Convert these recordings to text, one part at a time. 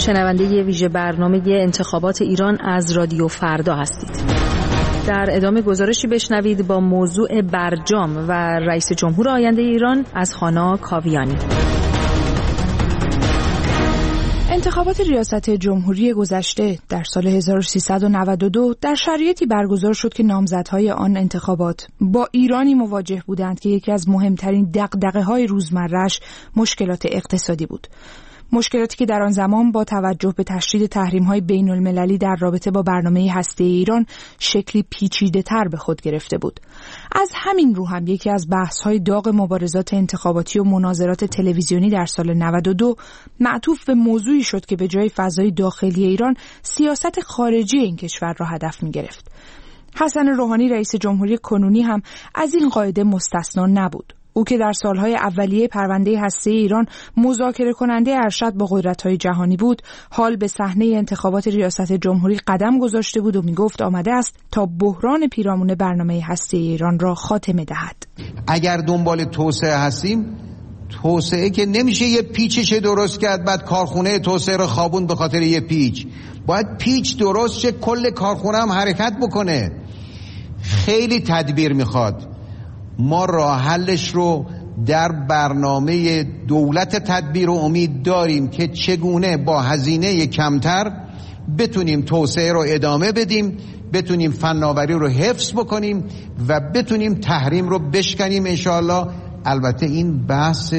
شنونده ویژه برنامه انتخابات ایران از رادیو فردا هستید. در ادامه گزارشی بشنوید با موضوع برجام و رئیس جمهور آینده ایران از خانا کاویانی. انتخابات ریاست جمهوری گذشته در سال 1392 در شرایطی برگزار شد که نامزدهای آن انتخابات با ایرانی مواجه بودند که یکی از مهمترین دغدغه‌های روزمره‌اش مشکلات اقتصادی بود. مشکلاتی که در آن زمان با توجه به تشدید تحریم‌های بین‌المللی در رابطه با برنامه هسته‌ای ایران شکلی پیچیده‌تر به خود گرفته بود. از همین رو هم یکی از بحث‌های داغ مبارزات انتخاباتی و مناظرات تلویزیونی در سال 92 معطوف به موضوعی شد که به جای فضای داخلی ایران سیاست خارجی این کشور را هدف می‌گرفت. حسن روحانی رئیس جمهوری کنونی هم از این قاعده مستثنا نبود. او که در سالهای اولیه پرونده هسته‌ای ایران مذاکره کننده ارشد با قدرت‌های جهانی بود، حال به صحنه انتخابات ریاست جمهوری قدم گذاشته بود و میگفت آمده است تا بحران پیرامون برنامه هسته‌ای ایران را خاتمه دهد. اگر دنبال توسعه هستیم، توسعه که نمیشه یه پیچش درست کرد بعد کارخونه توسعه رو خوابوند به خاطر یه پیچ. باید پیچ درست شه، کل کارخونه هم حرکت بکنه. خیلی تدبیر میخواد. ما راه حلش رو در برنامه دولت تدبیر و امید داریم که چگونه با هزینه کمتر بتونیم توسعه رو ادامه بدیم، بتونیم فناوری رو حفظ بکنیم و بتونیم تحریم رو بشکنیم انشاءالله. البته این بحث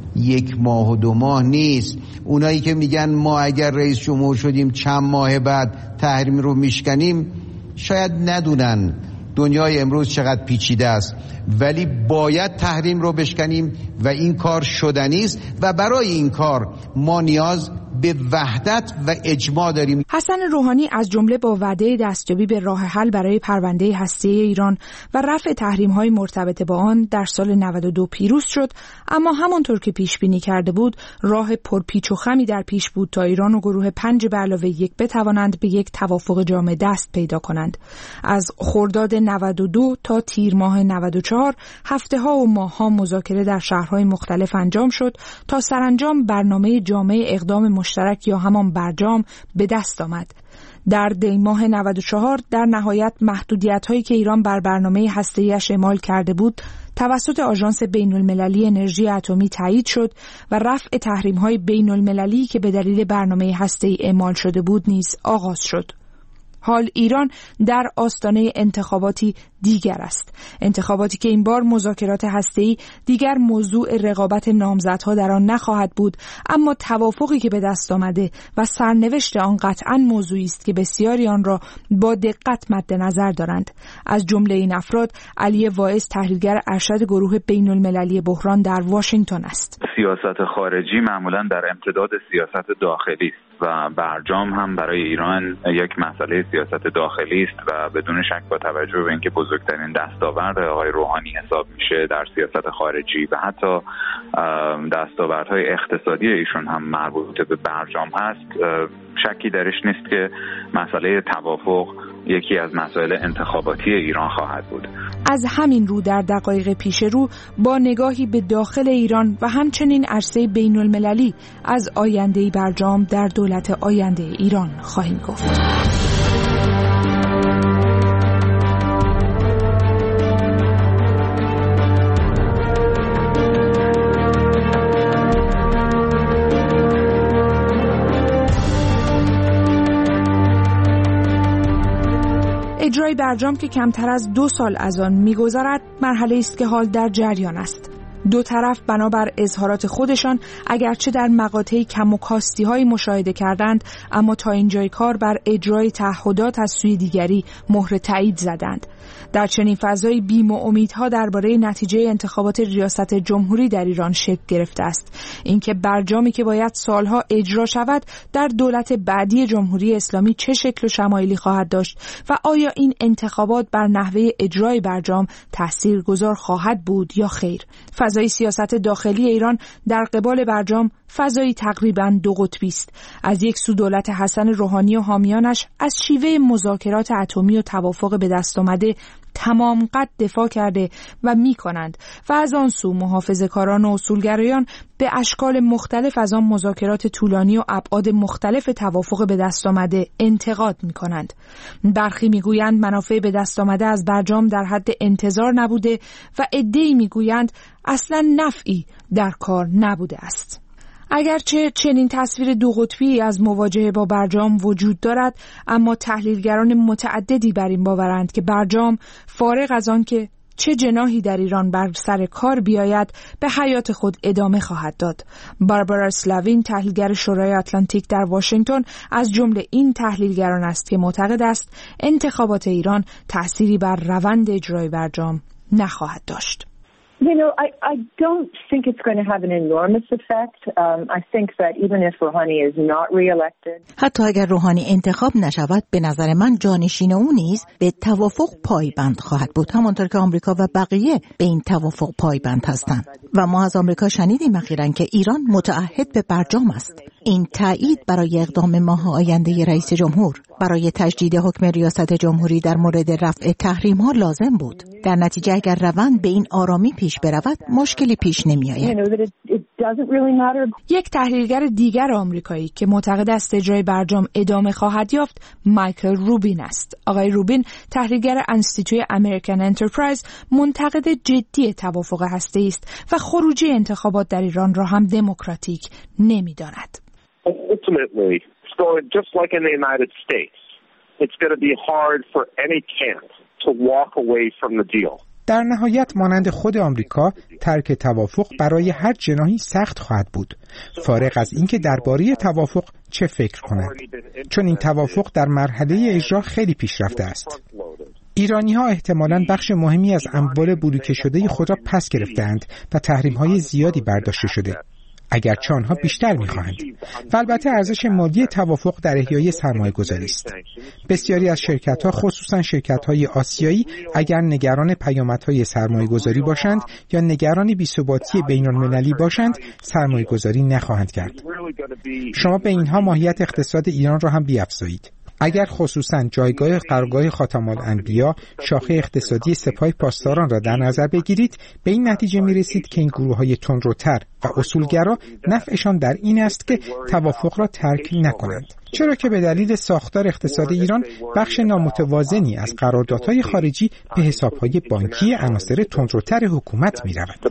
1 ماه و 2 ماه نیست. اونایی که میگن ما اگر رئیس جمهور شدیم چند ماه بعد تحریم رو میشکنیم شاید ندونن دنیای امروز چقدر پیچیده است، ولی باید تحریم رو بشکنیم و این کار شدنی است و برای این کار ما نیاز به وحدت و اجماع داریم. حسن روحانی از جمله با وعده دستیابی به راه حل برای پرونده هسته‌ای ایران و رفع تحریم‌های مرتبط با آن در سال 92 پیروز شد، اما همانطور که پیش بینی کرده بود راه پرپیچ و خمی در پیش بود تا ایران و گروه 5+1 بتوانند به یک توافق جامع دست پیدا کنند. از خرداد 92 تا تیر ماه 94 هفته‌ها و ماه‌ها مذاکره در شهرهای مختلف انجام شد تا سرانجام برنامه جامع اقدام مشترک یا همان برجام به دست آمد. در دی ماه 94 در نهایت محدودیت‌هایی که ایران بر برنامه هسته‌ایش اعمال کرده بود توسط آژانس بین‌المللی انرژی اتمی تایید شد و رفع تحریم‌های بین‌المللی که به دلیل برنامه هسته‌ای اعمال شده بود نیز آغاز شد. حال ایران در آستانه انتخاباتی دیگر است. انتخاباتی که این بار مذاکرات هسته‌ای دیگر موضوع رقابت نامزدها در آن نخواهد بود، اما توافقی که به دست آمده و سرنوشت آن قطعاً موضوعی است که بسیاری آن را با دقت مد نظر دارند. از جمله این افراد علی واعظ تحلیلگر ارشد گروه بین‌المللی بحران در واشنگتن است. سیاست خارجی معمولاً در امتداد سیاست داخلی است و برجام هم برای ایران یک مسئله سیاست داخلی است و بدون شک با توجه به اینکه بزرگترین دستاورد آقای روحانی حساب میشه در سیاست خارجی و حتی دستاوردهای اقتصادی ایشون هم مربوط به برجام هست، شکی درش نیست که مسئله توافق یکی از مسائل انتخاباتی ایران خواهد بود. از همین رو در دقایق پیش رو با نگاهی به داخل ایران و همچنین عرصه بین‌المللی از آینده برجام در دولت آینده ایران خواهیم گفت. اجرای برجام که کمتر از 2 سال از آن می‌گذرد، مرحله است که حال در جریان است. دو طرف بنابر اظهارات خودشان اگرچه در مقاطع کم و کاستی‌های مشاهده کردند، اما تا اینجای کار بر اجرای تعهدات از سوی دیگری مهر تایید زدند. در چنین فضایی بیم و امیدها درباره نتیجه انتخابات ریاست جمهوری در ایران شکل گرفته است. اینکه برجامی که باید سالها اجرا شود در دولت بعدی جمهوری اسلامی چه شکل و شمایلی خواهد داشت و آیا این انتخابات بر نحوه اجرای برجام تاثیرگذار خواهد بود یا خیر. فضای سیاست داخلی ایران در قبال برجام فضایی تقریباً 2 قطبی است. از یک سو دولت حسن روحانی و حامیانش از شیوه مذاکرات اتمی و توافق به دست آمده تمام قد دفاع کرده و می‌کنند و از آن سو محافظه‌کاران و اصولگرایان به اشکال مختلف از آن مذاکرات طولانی و ابعاد مختلف توافق به دست آمده انتقاد می‌کنند. برخی می‌گویند منافع به دست آمده از برجام در حد انتظار نبوده و عده‌ای می‌گویند اصلاً نفعی در کار نبوده است. اگرچه چنین تصویر دو قطبی از مواجهه با برجام وجود دارد، اما تحلیلگران متعددی بر این باورند که برجام فارغ از آن که چه جناحی در ایران بر سر کار بیاید به حیات خود ادامه خواهد داد. باربارا اسلاوین، تحلیلگر شورای آتلانتیک در واشنگتن، از جمله این تحلیلگران است که معتقد است انتخابات ایران تأثیری بر روند اجرای برجام نخواهد داشت. You know, I don't think it's going to have an enormous effect. I think that even if Rouhani is not re-elected. حتی اگر روحانی انتخاب نشود، به نظر من جانشین او نیز به توافق پایبند خواهد بود، همانطور که آمریکا و بقیه به این توافق پایبند هستند. و ما از آمریکا شنیدیم اخیراً که ایران متعهد به برجام است. این تایید برای اقدام ماه آینده رئیس جمهور برای تجدید حکم ریاست جمهوری در مورد رفع تحریم‌ها لازم بود. در نتیجه اگر روند به این آرامی پیش برود، مشکلی پیش نمی‌آید. یک تحلیلگر دیگر آمریکایی که معتقد است اجرای برجام ادامه خواهد یافت، مایکل روبین است. آقای روبین، تحلیلگر انستیتوی امریکن انترپرایز، منتقد جدی توافق هسته‌ای است و خروجی انتخابات در ایران را هم دموکراتیک نمی‌داند. Ultimately, just like in the United States, it's going to be hard for any camp to walk away from the deal. در نهایت مانند خود آمریکا، ترک توافق برای هر جناحی سخت خواهد بود، فارغ از اینکه درباره توافق چه فکر کنند، چون این توافق در مرحله اجرا خیلی پیشرفته است. ایرانی‌ها احتمالاً بخش مهمی از اموال بلوکه شده خود را پس گرفتند و تحریم‌های زیادی برداشته شده، اگرچه آنها بیشتر می‌خواهند. و البته ارزش مالی توافق در احیای سرمایه‌گذاری است. بسیاری از شرکت‌ها، خصوصاً شرکت‌های آسیایی، اگر نگران پیامدهای سرمایه‌گذاری باشند یا نگران بی‌ثباتی بین‌المللی باشند، سرمایه‌گذاری نخواهند کرد. شما به اینها ماهیت اقتصاد ایران را هم بیفزایید. اگر خصوصاً جایگاه قرارگاه خاتم‌الانبیا، شاخه اقتصادی سپاه پاسداران را در نظر بگیرید، به این نتیجه می‌رسید که این گروه‌های تندروتر و اصولگرا نفعشان در این است که توافق را ترک نکنند، چرا که به دلیل ساختار اقتصاد ایران بخش نامتوازنی از قراردادهای خارجی به حساب‌های بانکی عناصر تندروتر حکومت می‌رود.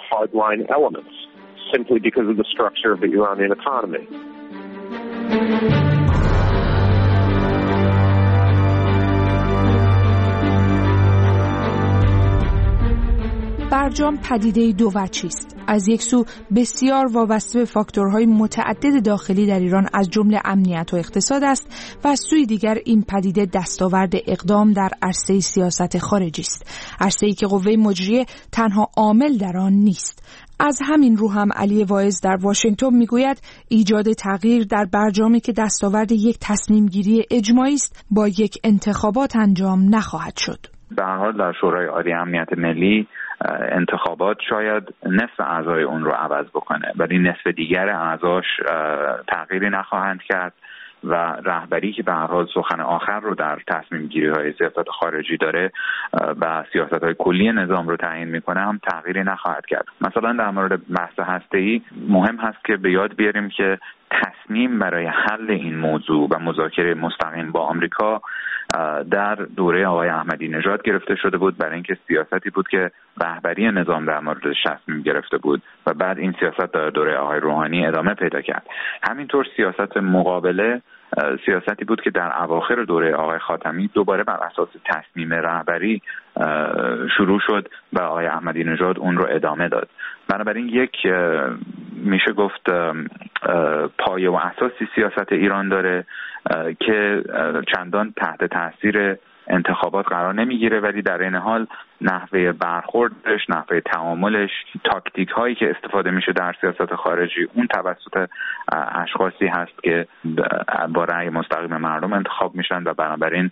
برجام پدیده دو وجهی است. از یک سو بسیار وابسته به فاکتورهای متعدد داخلی در ایران از جمله امنیت و اقتصاد است و از سوی دیگر این پدیده دستاورد اقدام در عرصه سیاست خارجی است، عرصه‌ای که قوه مجریه تنها عامل در آن نیست. از همین رو هم علی واعظ در واشنگتن میگوید ایجاد تغییر در برجامی که دستاورد یک تصمیم گیری اجماعی است با یک انتخابات انجام نخواهد شد. به هر حال در شورای عالی امنیت ملی انتخابات شاید نصف اعضای اون رو عوض بکنه، ولی نصف دیگر اعضاش تغییری نخواهند کرد و رهبری که به هر حال سخن آخر رو در تصمیم گیری های سیاست خارجی داره و سیاست های کلی نظام رو تعیین میکنه هم تغییری نخواهد کرد. مثلا در مورد بحث هسته‌ای مهم هست که به یاد بیاریم که تصمیم برای حل این موضوع و مذاکره مستقیم با آمریکا در دوره آقای احمدی نژاد گرفته شده بود، برای اینکه سیاستی بود که رهبری نظام در موردش تصمیم گرفته بود و بعد این سیاست در دوره آقای روحانی ادامه پیدا کرد. همینطور سیاست مقابله سیاستی بود که در اواخر دوره آقای خاتمی دوباره بر اساس تصمیم رهبری شروع شد و آقای احمدی نژاد اون رو ادامه داد. بنابراین یک میشه گفت پایه و اساسی سیاست ایران داره که چندان تحت تاثیر انتخابات قرار نمیگیره، ولی در این حال نحوه برخوردش، نحوه تعاملش، تاکتیک هایی که استفاده میشه در سیاست خارجی، اون توسط اشخاصی هست که با رأی مستقیم مردم انتخاب میشن و بنابراین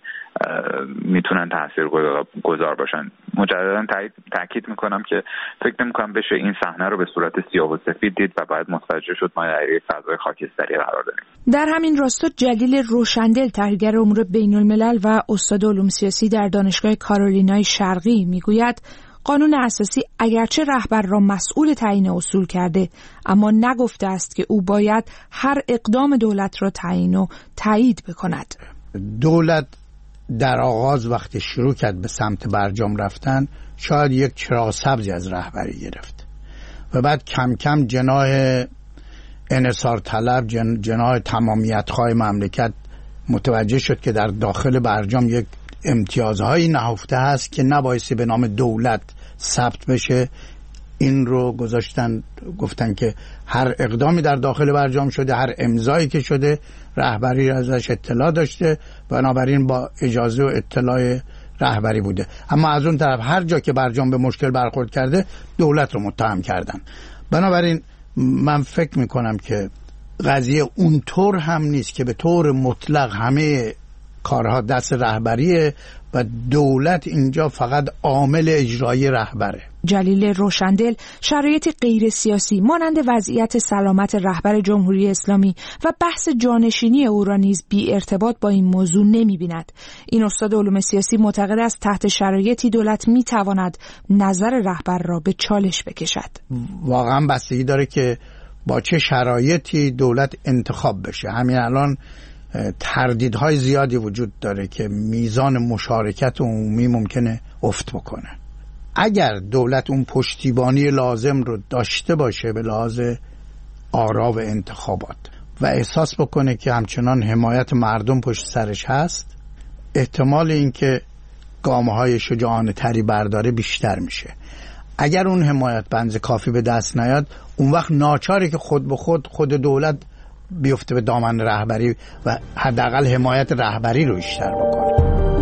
میتونن تاثیرگذار باشن. مجددا تاکید میکنم که فکر نمیکنم بشه این صحنه رو به صورت سیاه و سفید دید و باید متوجه شد ما در یک فضای خاکستری قرار داریم. در همین راستا جلیل روشندل، تحلیلگر امور بین الملل و استاد علوم سیاسی در دانشگاه کارولینای شرقی، میگوید قانون اساسی اگرچه رهبر را مسئول تعیین اصول کرده، اما نگفته است که او باید هر اقدام دولت را تعیین و تایید بکند. دولت در آغاز وقتی شروع کرد به سمت برجام رفتن شاید یک چراغ سبزی از رهبری گرفت و بعد کم کم جناح انحصار طلب، جناح تمامیت‌خواه مملکت متوجه شد که در داخل برجام یک امتیازهایی نهفته هست که نبایستی به نام دولت ثبت بشه. این رو گفتن که هر اقدامی در داخل برجام شده، هر امضایی که شده، رهبری ازش اطلاع داشته، بنابراین با اجازه و اطلاع رهبری بوده. اما از اون طرف هر جا که برجام به مشکل برخورد کرده دولت رو متهم کردن. بنابراین من فکر میکنم که قضیه اونطور هم نیست که به طور مطلق همه کارها دست رهبریه و دولت اینجا فقط عامل اجرایی رهبره. جلیل روشندل شرایط غیر سیاسی مانند وضعیت سلامت رهبر جمهوری اسلامی و بحث جانشینی او را نیز بی ارتباط با این موضوع نمی بیند. این استاد علوم سیاسی معتقد است تحت شرایطی دولت می تواند نظر رهبر را به چالش بکشد. واقعا بستگی داره که با چه شرایطی دولت انتخاب بشه. همین الان تردیدهای زیادی وجود داره که میزان مشارکت عمومی ممکنه افت بکنه. اگر دولت اون پشتیبانی لازم رو داشته باشه به لحاظ آرا و انتخابات و احساس بکنه که همچنان حمایت مردم پشت سرش هست، احتمال اینکه گام‌های شجاعانه تری برداره بیشتر میشه. اگر اون حمایت بنز کافی به دست نیاد، اون وقت ناچاره که خود به خود دولت بیفته به دامن رهبری و حداقل حمایت رهبری رو بیشتر بکنه.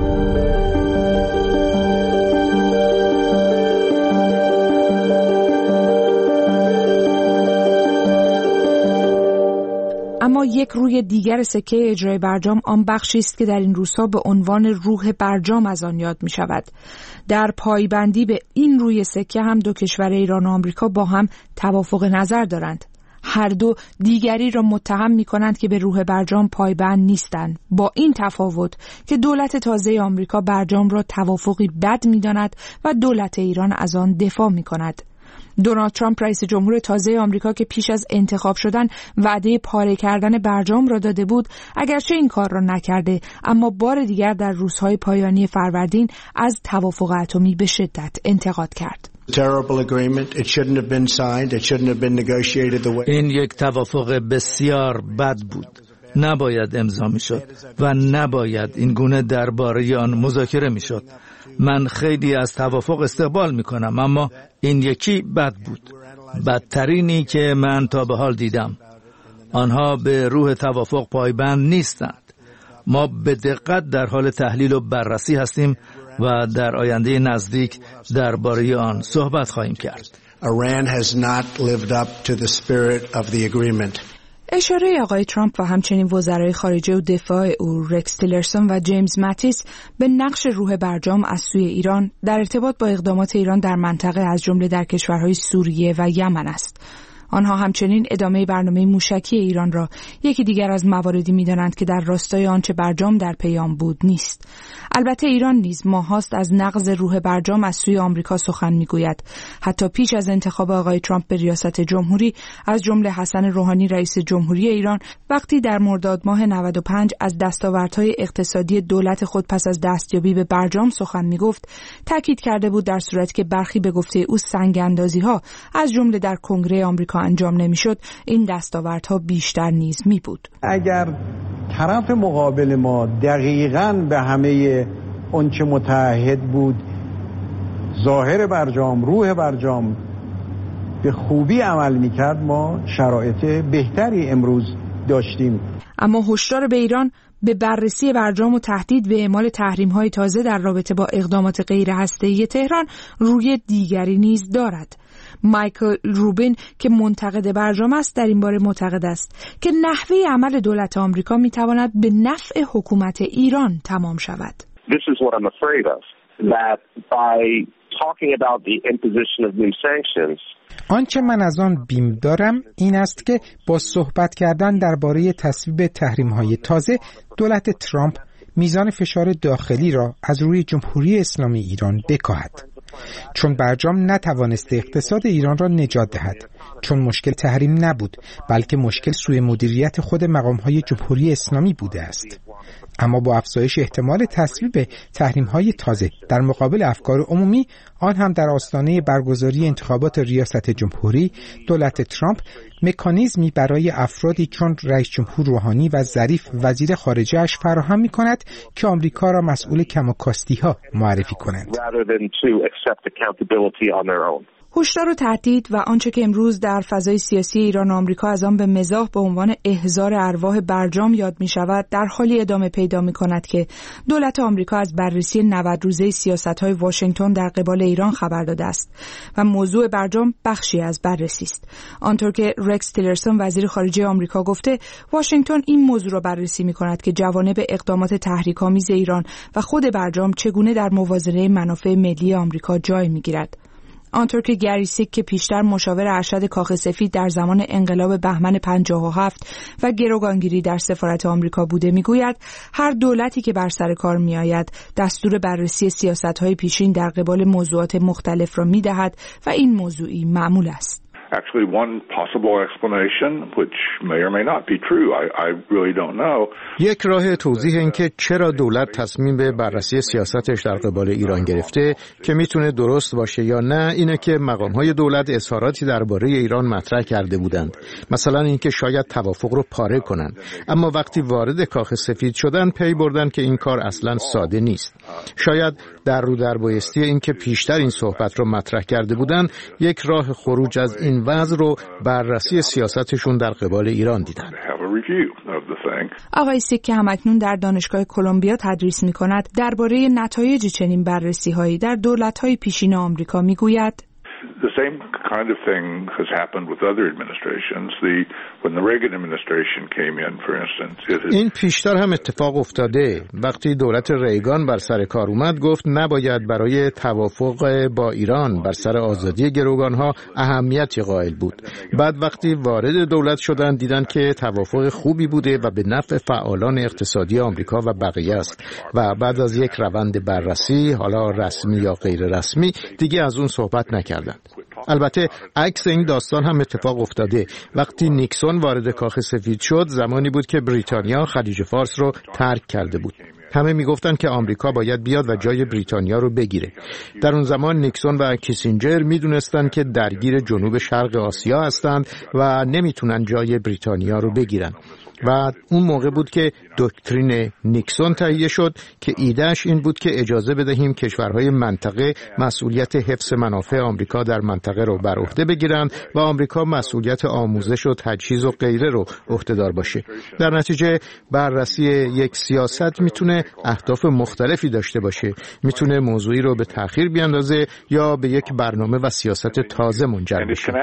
اما یک روی دیگر سکه اجرای برجام آن بخشی است که در این روزها به عنوان روح برجام از آن یاد می شود. در پایبندی به این روی سکه هم دو کشور ایران و آمریکا با هم توافق نظر دارند. هر دو دیگری را متهم می کنند که به روح برجام پایبند نیستند، با این تفاوت که دولت تازه آمریکا برجام را توافقی بد می داند و دولت ایران از آن دفاع می کند. دونالد ترامپ رئیس جمهور تازه آمریکا که پیش از انتخاب شدن وعده پاره کردن برجام را داده بود، اگرچه این کار را نکرده، اما بار دیگر در روزهای پایانی فروردین از توافق اتمی به شدت انتقاد کرد. این یک توافق بسیار بد بود. نباید امضا میشد و نباید این گونه درباره آن مذاکره میشد. من خیلی از توافق استقبال میکنم، اما این یکی بد بود، بدترینی که من تا به حال دیدم. آنها به روح توافق پایبند نیستند. ما به دقت در حال تحلیل و بررسی هستیم و در آینده نزدیک درباره آن صحبت خواهیم کرد. Iran has not lived up to the spirit of the agreement. اشاره آقای ترامپ و همچنین وزرای خارجه و دفاع او رکس تیلرسون و جیمز ماتیس به نقش روح برجام از سوی ایران در ارتباط با اقدامات ایران در منطقه از جمله در کشورهای سوریه و یمن است. آنها همچنین ادامه برنامه موشکی ایران را یکی دیگر از مواردی می‌دانند که در راستای آنچه برجام در پیام بود نیست. البته ایران نیز ماهاست از نقض روح برجام از سوی آمریکا سخن می‌گوید. حتی پیش از انتخاب آقای ترامپ به ریاست جمهوری، از جمله حسن روحانی رئیس جمهوری ایران وقتی در مرداد ماه 95 از دستاوردهای اقتصادی دولت خود پس از دستیابی به برجام سخن می‌گفت، تاکید کرده بود در صورتی که برخی به گفته او سنگ‌اندازی‌ها از جمله در کنگره آمریکا انجام نمی‌شد، این دستاوردها بیشتر نیز می‌بود. اگر طرف مقابل ما دقیقاً به همه آنچه متعهد بود، ظاهر برجام، روح برجام به خوبی عمل می‌کرد، ما شرایط بهتری امروز داشتیم. اما هشدار به ایران به بررسی برجام و تهدید به اعمال تحریم‌های تازه در رابطه با اقدامات غیر هسته‌ای تهران روی دیگری نیز دارد. مایکل روبین که منتقد برجام است در این باره معتقد است که نحوه عمل دولت آمریکا می‌تواند به نفع حکومت ایران تمام شود. This is what I'm afraid of, that by talking about the imposition of new sanctions. آنچه من از آن بیم دارم این است که با صحبت کردن درباره تصویب تحریم‌های تازه دولت ترامپ میزان فشار داخلی را از روی جمهوری اسلامی ایران بکاهد، چون برجام نتوانسته اقتصاد ایران را نجات دهد، چون مشکل تحریم نبود بلکه مشکل سوء مدیریت خود مقام‌های جمهوری اسلامی بوده است. اما با افزایش احتمال تصویب تحریم‌های تازه در مقابل افکار عمومی، آن هم در آستانه برگزاری انتخابات ریاست جمهوری، دولت ترامپ مکانیزمی برای افرادی چون رئیس جمهور روحانی و ظریف وزیر خارجه اش فراهم می‌کند که آمریکا را مسئول کم و کاستی‌ها معرفی کنند. هشدار و تهدید و آنچه که امروز در فضای سیاسی ایران و آمریکا از آن به مزاح به عنوان احضار ارواح برجام یاد می شود، در حالی ادامه پیدا می کند که دولت آمریکا از بررسی 90 روزه سیاست‌های واشنگتن در قبال ایران خبر داده است و موضوع برجام بخشی از بررسی است. آنطور که رکس تیلرسون وزیر خارجه آمریکا گفته، واشنگتن این موضوع را بررسی می کند که جوانب اقدامات تحریک‌آمیز ایران و خود برجام چگونه در موازنه منافع ملی آمریکا جای می گیرد. آنطور که گری سیک که پیشتر مشاور ارشد کاخ سفید در زمان انقلاب بهمن 57 و گروگانگیری در سفارت آمریکا بوده میگوید، هر دولتی که بر سر کار میآید دستور بررسی سیاست‌های پیشین در قبال موضوعات مختلف را میدهد و این موضوعی معمول است. Actually, one possible explanation, which may or may not be true, I really don't know. یک راه توضیح این که چرا دولت تصمیم به بررسی سیاستش در قبال ایران گرفته که میتونه درست باشه یا نه، اینه که مقام‌های دولت اظهاراتی درباره ایران مطرح کرده بودند. مثلا اینکه شاید توافق رو پاره کنن، اما وقتی وارد کاخ سفید شدن پی بردن که این کار اصلا ساده نیست. شاید در رو در بایستی اینکه پیشتر این صحبت رو مطرح کرده بودن، یک راه خروج از این وضع رو بررسی سیاستشون در قبال ایران دیدن. آقای سیک که همکنون در دانشگاه کلمبیا تدریس می‌کند، درباره نتایج چنین بررسی‌هایی در دولت‌های پیشین آمریکا می‌گوید: The same kind of thing has happened with other administrations. When the Reagan administration came in, for instance, این پیشتر هم اتفاق افتاده. وقتی دولت ریگان بر سر کار اومد، گفت نباید برای توافق با ایران بر سر آزادی گروگانها اهمیتی قائل بود. بعد وقتی وارد دولت شدن دیدن که توافق خوبی بوده و به نفع فعالان اقتصادی آمریکا و بقیه است و بعد از یک روند بررسی، حالا رسمی یا غیر رسمی، دیگه از اون صحبت نکردند. البته عکس این داستان هم اتفاق افتاده. وقتی نیکسون وارد کاخ سفید شد، زمانی بود که بریتانیا خلیج فارس رو ترک کرده بود. همه میگفتن که آمریکا باید بیاد و جای بریتانیا رو بگیره. در اون زمان نیکسون و کیسینجر میدونستن که درگیر جنوب شرق آسیا هستند و نمیتونن جای بریتانیا رو بگیرن. و اون موقع بود که دکترین نیکسون تهیه شد که ایدهش این بود که اجازه بدهیم کشورهای منطقه مسئولیت حفظ منافع آمریکا در منطقه رو بر عهده بگیرند و آمریکا مسئولیت آموزش و تجهیز و غیره رو عهده‌دار باشه. در نتیجه بررسی یک سیاست میتونه اهداف مختلفی داشته باشه. میتونه موضوعی رو به تأخیر بیاندازه یا به یک برنامه و سیاست تازه منجر بشه.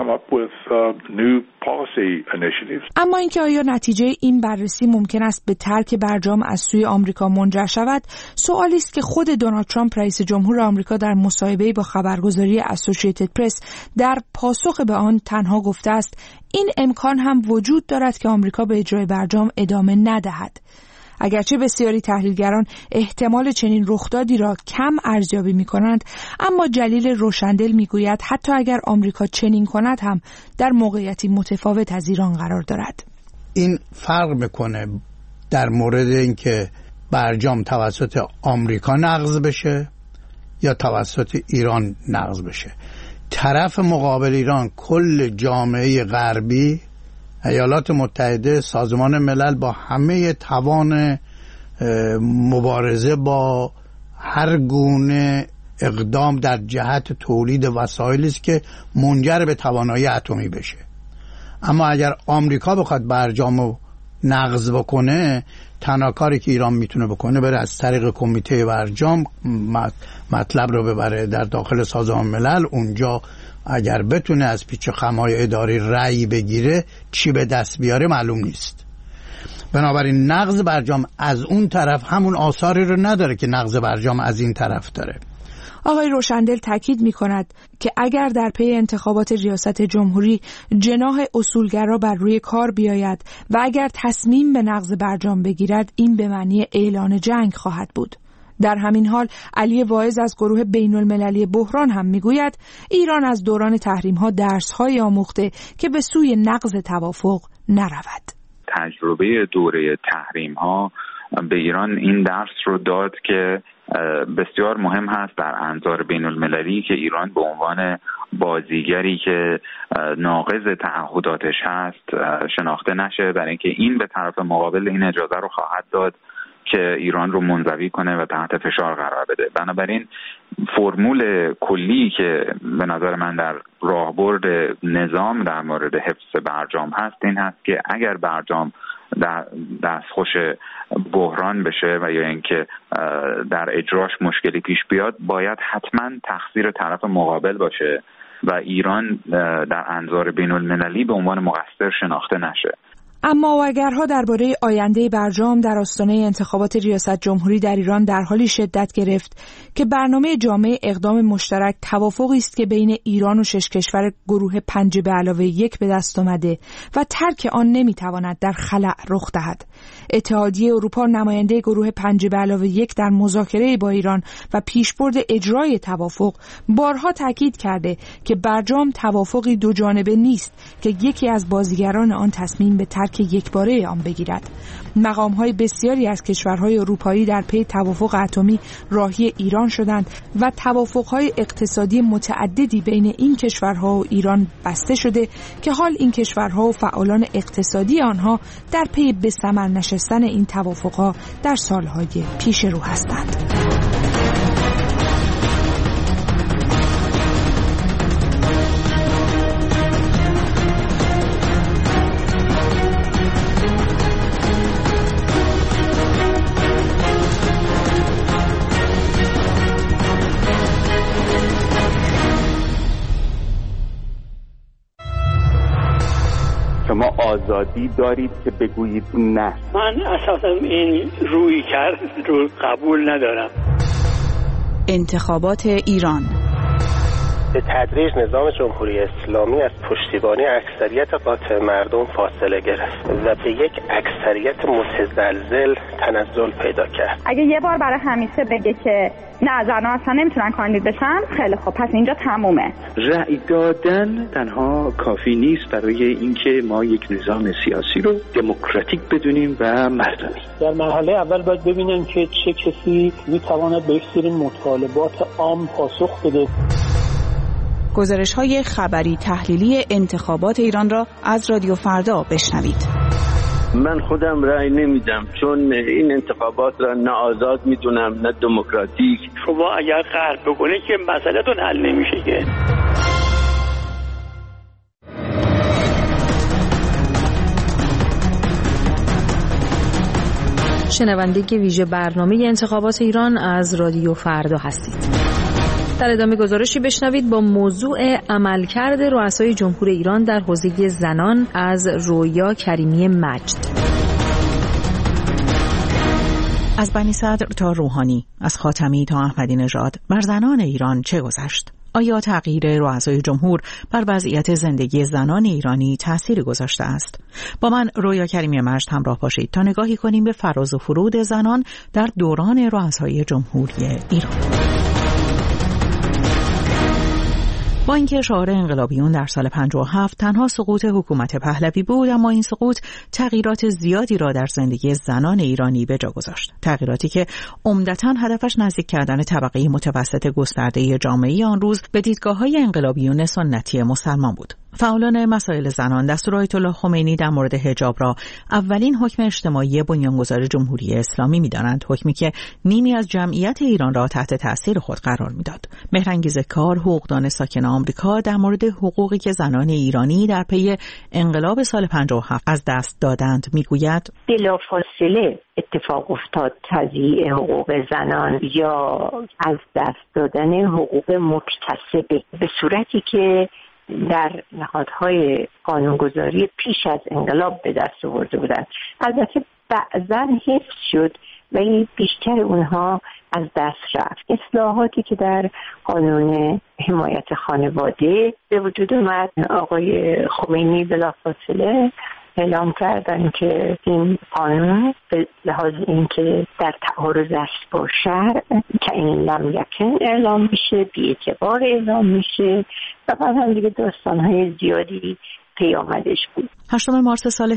اما اینکه آیا نتیجه این بررسی ممکن است به ترک برجام از سوی آمریکا منجر شود، سوالی است که خود دونالد ترامپ رئیس جمهور آمریکا در مصاحبه‌ای با خبرگزاری اسوسییتد پرس در پاسخ به آن تنها گفته است این امکان هم وجود دارد که آمریکا به اجرای برجام ادامه ندهد. اگرچه بسیاری تحلیلگران احتمال چنین رخدادی را کم ارزیابی می‌کنند، اما جلیل روشندل می‌گوید حتی اگر آمریکا چنین کند هم در موقعیتی متفاوت از ایران قرار دارد. این فرق می‌کنه در مورد اینکه برجام توسط آمریکا نقض بشه یا توسط ایران نقض بشه. طرف مقابل ایران کل جامعه غربی، ایالات متحده، سازمان ملل با همه توان مبارزه با هر گونه اقدام در جهت تولید وسایلی است که منجر به توانایی اتمی بشه. اما اگر آمریکا بخواد برجامو نقض بکنه، تنها کاری که ایران میتونه بکنه بره از طریق کمیته برجام مطلب رو ببره در داخل سازمان ملل. اونجا اگر بتونه از پیچ و خم‌های اداری رأی بگیره چی به دست بیاره معلوم نیست. بنابراین نقض برجام از اون طرف همون آثاری رو نداره که نقض برجام از این طرف داره. آقای روشندل تاکید می‌کند که اگر در پی انتخابات ریاست جمهوری جناح اصولگرا بر روی کار بیاید و اگر تصمیم به نقض برجام بگیرد، این به معنی اعلان جنگ خواهد بود. در همین حال علی واعظ از گروه بین‌المللی بحران هم میگوید ایران از دوران تحریم‌ها درس‌های آموخته که به سوی نقض توافق نرود. تجربه دوره تحریم‌ها به ایران این درس رو داد که بسیار مهم هست در انظار بین‌المللی که ایران به عنوان بازیگری که ناقض تعهداتش هست شناخته نشه، برای اینکه این به طرف مقابل این اجازه رو خواهد داد که ایران رو منزوی کنه و تحت فشار قرار بده. بنابراین فرمول کلی که به نظر من در راهبرد نظام در مورد حفظ برجام هست این هست که اگر برجام دستخوش بحران بشه و یا اینکه در اجراش مشکلی پیش بیاد، باید حتما تقصیر طرف مقابل باشه و ایران در انظار بین‌المللی به عنوان مقصر شناخته نشه. اما واگرها درباره آینده برجام در آستانه انتخابات ریاست جمهوری در ایران در حالی شدت گرفت که برنامه جامع اقدام مشترک توافقی است که بین ایران و 6 کشور گروه 5+1 به دست آمده و ترک آن نمیتواند در خلأ رخ دهد. اتحادیه اروپا نماینده گروه 5+1 در مذاکره با ایران و پیشبرد اجرای توافق بارها تاکید کرده که برجام توافقی دو جانبه نیست که یکی از بازیگران آن تصمیم به ترک یکباره آن بگیرد. مقام‌های بسیاری از کشورهای اروپایی در پی توافق اتمی راهی ایران شدند و توافق‌های اقتصادی متعددی بین این کشورها و ایران بسته شده که حال این کشورها و فعالان اقتصادی آنها در پی به ثمر نشستن این توافق‌ها در سالهای پیش رو هستند. شما آزادی دارید که بگویید نه. من اساسا این روی کرد رو قبول ندارم. انتخابات ایران به تدریج نظام جمهوری اسلامی از پشتیبانی اکثریت قاطع مردم فاصله گرفت و به یک اکثریت متزلزل تنزل پیدا کرد. اگه یه بار برای همیشه بگه که نه زن‌ها اصلا نمیتونن کاندید بشن، خیلی خب پس اینجا تمومه. رأی دادن تنها کافی نیست برای اینکه ما یک نظام سیاسی رو دموکراتیک بدونیم و مردمی. در مرحله اول باید ببینن که چه کسی میتواند به یک سری مطالبات عام پاسخ بده. گزارش‌های خبری تحلیلی انتخابات ایران را از رادیو فردا بشنوید. من خودم رأی نمیدم چون این انتخابات را نه آزاد میدونم نه دموکراتیک. شما اگر قهر بکنه که مسئله‌تون حل نمیشه که. شنونده ویژه برنامه انتخابات ایران از رادیو فردا هستید. در ادامه گزارشی بشنوید با موضوع عملکرد رؤسای جمهور ایران در حوزه زنان از رویا کریمی مجد. از بنی صدر تا روحانی، از خاتمی تا احمدی نژاد، بر زنان ایران چه گذشت؟ آیا تغییر رؤسای جمهور بر وضعیت زندگی زنان ایرانی تأثیری گذاشته است؟ با من رویا کریمی مجد همراه باشید تا نگاهی کنیم به فراز و فرود زنان در دوران رؤسای جمهوری ایران. با اینکه شعار انقلابیون در سال 57 تنها سقوط حکومت پهلوی بود، اما این سقوط تغییرات زیادی را در زندگی زنان ایرانی به جا گذاشت. تغییراتی که عمدتاً هدفش نزدیک کردن طبقه متوسط گسترده جامعه آن روز به دیدگاه‌های انقلابیون سنتی مسلمان بود. فعالان مسائل زنان دستور آیت الله خمینی در مورد حجاب را اولین حکم اجتماعی بنیانگذار جمهوری اسلامی می‌دانند، حکمی که نیمی از جمعیت ایران را تحت تأثیر خود قرار می‌داد. مهرانگیز کار، حقوقدان ساکن آمریکا، در مورد حقوقی که زنان ایرانی در پی انقلاب سال 57 از دست دادند می‌گوید: بلافاصله اتفاق افتاد تضییع حقوق زنان یا از دست دادن حقوق مکتسبه به صورتی که در نهادهای قانونگذاری پیش از انقلاب به دست آورده بودند. البته بعضاً حفظ شد ولی بیشتر اونها از دست رفت. اصلاحاتی که در قانون حمایت خانواده به وجود اومد، آقای خمینی بلافاصله اعلام کردن که این قانون به لحاظ اینکه در تعارض است با شرع که این لم یکن اعلام میشه، بی‌اعتبار اعلام میشه و بعد هم دیگه داستان‌های زیادی پیامدش بود. 8 مارس سال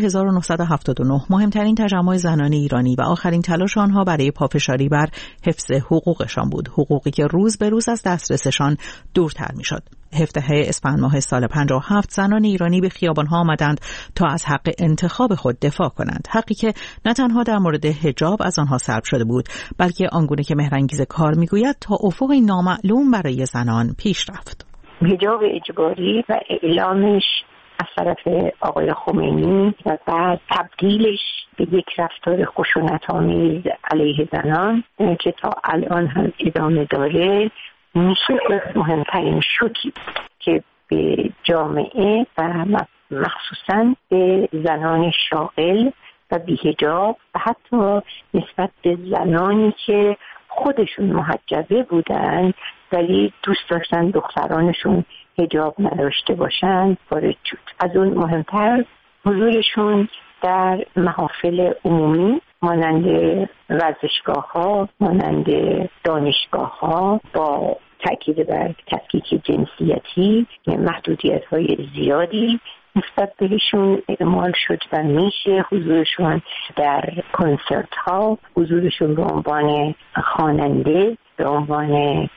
1979 مهمترین تجمع زنان ایرانی و آخرین تلاش آنها برای پافشاری بر حفظ حقوقشان بود، حقوقی که روز به روز از دسترسشان دورتر میشد. 17 اسفند ماه سال 57 زنان ایرانی به خیابان‌ها آمدند تا از حق انتخاب خود دفاع کنند، حقی که نه تنها در مورد حجاب از آنها سلب شده بود، بلکه آنگونه که مهرانگیز کار میگوید تا افقی نامعلوم برای زنان پیش رفت. حجاب اجباری و اعلامش از طرف آقای خمینی و بعد تبدیلش به یک رفتار خشونت‌آمیز علیه زنان که تا الان هم ادامه داره، میشه مهمترین شوکی که به جامعه و مخصوصاً به زنان شاغل و بی‌حجاب و حتی نسبت به زنانی که خودشون محجبه بودن ولی دوست داشتن دخترانشون حجاب نداشته باشن وارد شد. از اون مهمتر حضورشون در محافل عمومی مانند ورزشگاه‌ها، مانند دانشگاه‌ها با تأکید بر تفکیک جنسیتی، محدودیت‌های زیادی نسبت بهشون اعمال شد و میشه حضورشون در کنسرت‌ها، حضورشون به عنوان خواننده، به عنوان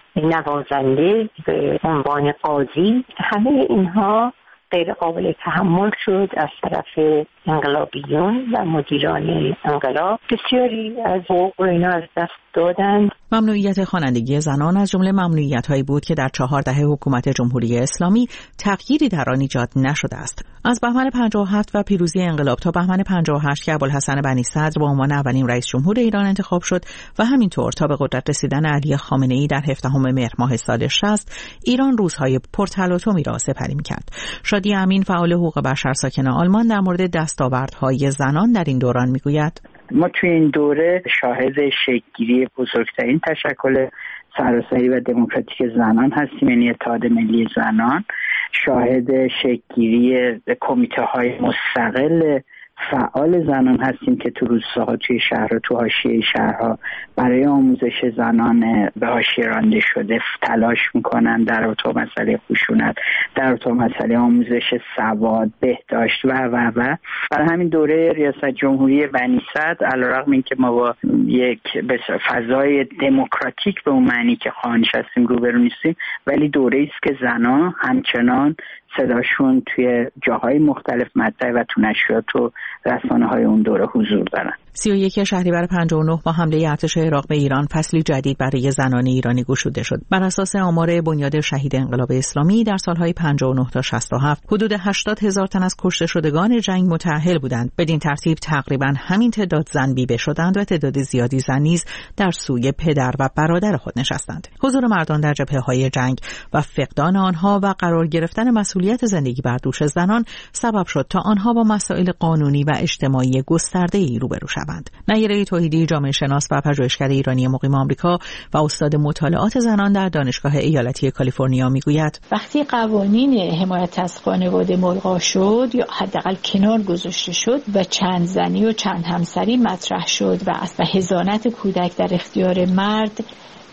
نوازنده، به عنوان قاضی، همه اینها غیر قابل تحمل شد از طرف انقلابیون و مدیران انقلاب. بسیاری از حقوق اینا از دست دادند. ممنوعیت خوانندگی زنان از جمله ممنوعیت‌هایی بود که در 4 دهه حکومت جمهوری اسلامی تغییری در آن ایجاد نشده است. از بهمن 57 و پیروزی انقلاب تا بهمن 58 که ابوالحسن بنی صدر به عنوان اولین رئیس جمهور ایران انتخاب شد و همینطور تا به قدرت رسیدن علی خامنه‌ای در 17 مهر ماه سال 60، ایران روزهای پرتلاطمی را سپری می‌کرد. شادی امین، فعال حقوق بشر ساکن آلمان، در مورد دستاوردهای زنان در این دوران می‌گوید: ما توی این دوره شاهد شکل‌گیری بزرگترین تشکل سراسری و دموکراتیک زنان هستیم، یعنی اتحاد ملی زنان. شاهد شکل‌گیری کمیته‌های مستقل فعال زنان هستیم که تو روستاها، توی شهرها، تو حاشیه شهرها برای آموزش زنان به حاشیه رانده شده تلاش میکنن در رابطه با مسئله خشونت، در رابطه با مسئله آموزش سواد، بهداشت و برای همین دوره ریاست جمهوری بنی صدر علیرغم اینکه ما با یک فضای دموکراتیک به اون معنی که خواهانش هستیم روبرو نیستیم، ولی دوره است که زنان همچنان صداشون توی جاهای مختلف مطرحه و تو نشریات و رسانه‌های اون دوره حضور دارن. 31 شهریور 59 با حمله ارتش عراق به ایران فصلی جدید برای زنان ایرانی گشوده شد. بر اساس آمار بنیاد شهید انقلاب اسلامی در سالهای 59 تا 67 حدود 80,000 تن از کشته شدگان جنگ متأهل بودند. بدین ترتیب تقریبا همین تعداد زن بیوه شدند و تعداد زیادی زن نیز در سوی پدر و برادر خود نشستند. حضور مردان در جبهه‌های جنگ و فقدان آنها و قرار گرفتن مسئولیت زندگی بر دوش زنان سبب شد تا آنها با مسائل قانونی و اجتماعی گسترده‌ای روبرو شوند. نیره توحیدی، جامعه شناس و پژوهشگر ایرانی مقیم آمریکا و استاد مطالعات زنان در دانشگاه ایالتی کالیفرنیا میگوید: وقتی قوانین حمایت از خانواده ملغا شد یا حداقل کنار گذاشته شد و چند زنی و چند همسری مطرح شد و اصلا حضانت کودک در اختیار مرد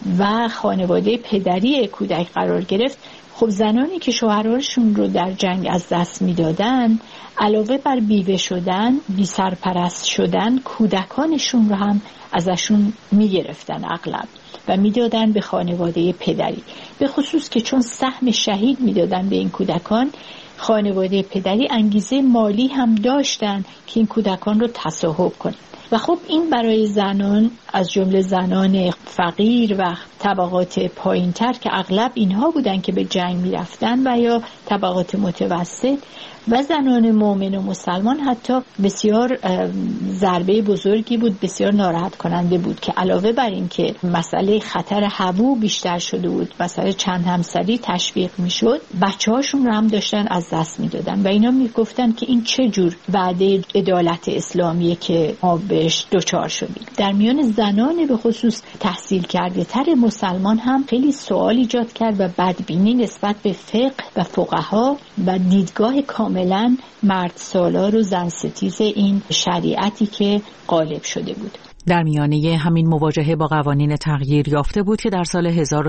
و خانواده پدری کودک قرار گرفت، خب زنانی که شوهرانشون رو در جنگ از دست میدادن علاوه بر بیوه شدن، بی سرپرست شدن، کودکانشون رو هم ازشون میگرفتن اغلب و میدادن به خانواده پدری، به خصوص که چون سهم شهید میدادن به این کودکان، خانواده پدری انگیزه مالی هم داشتن که این کودکان رو تصاحب کنند. و خب این برای زنان از جمله زنان فقیر و طبقات پایینتر که اغلب اینها بودن که به جنگ میرفتن و یا طبقات متوسط و زنان مؤمن و مسلمان حتی بسیار ضربه بزرگی بود، بسیار ناراحت کننده بود که علاوه بر این که مسئله خطر حبو بیشتر شده بود، مسئله چند همسری تشویق میشد، بچه‌هاشون رو هم داشتن از دست میدادن و اینا میگفتن که این چه جور وعده عدالت اسلامیه که ما بهش دوچار شدیم. در میان زنان به خصوص تحصیل کرده تر مسلمان هم خیلی سوال ایجاد کرد و بدبینی نسبت به فقه و فقها و دیدگاه کاملا مرد سالار و زن ستیز این شریعتی که غالب شده بود. در میانه همین مواجهه با قوانین تغییر یافته بود که در سال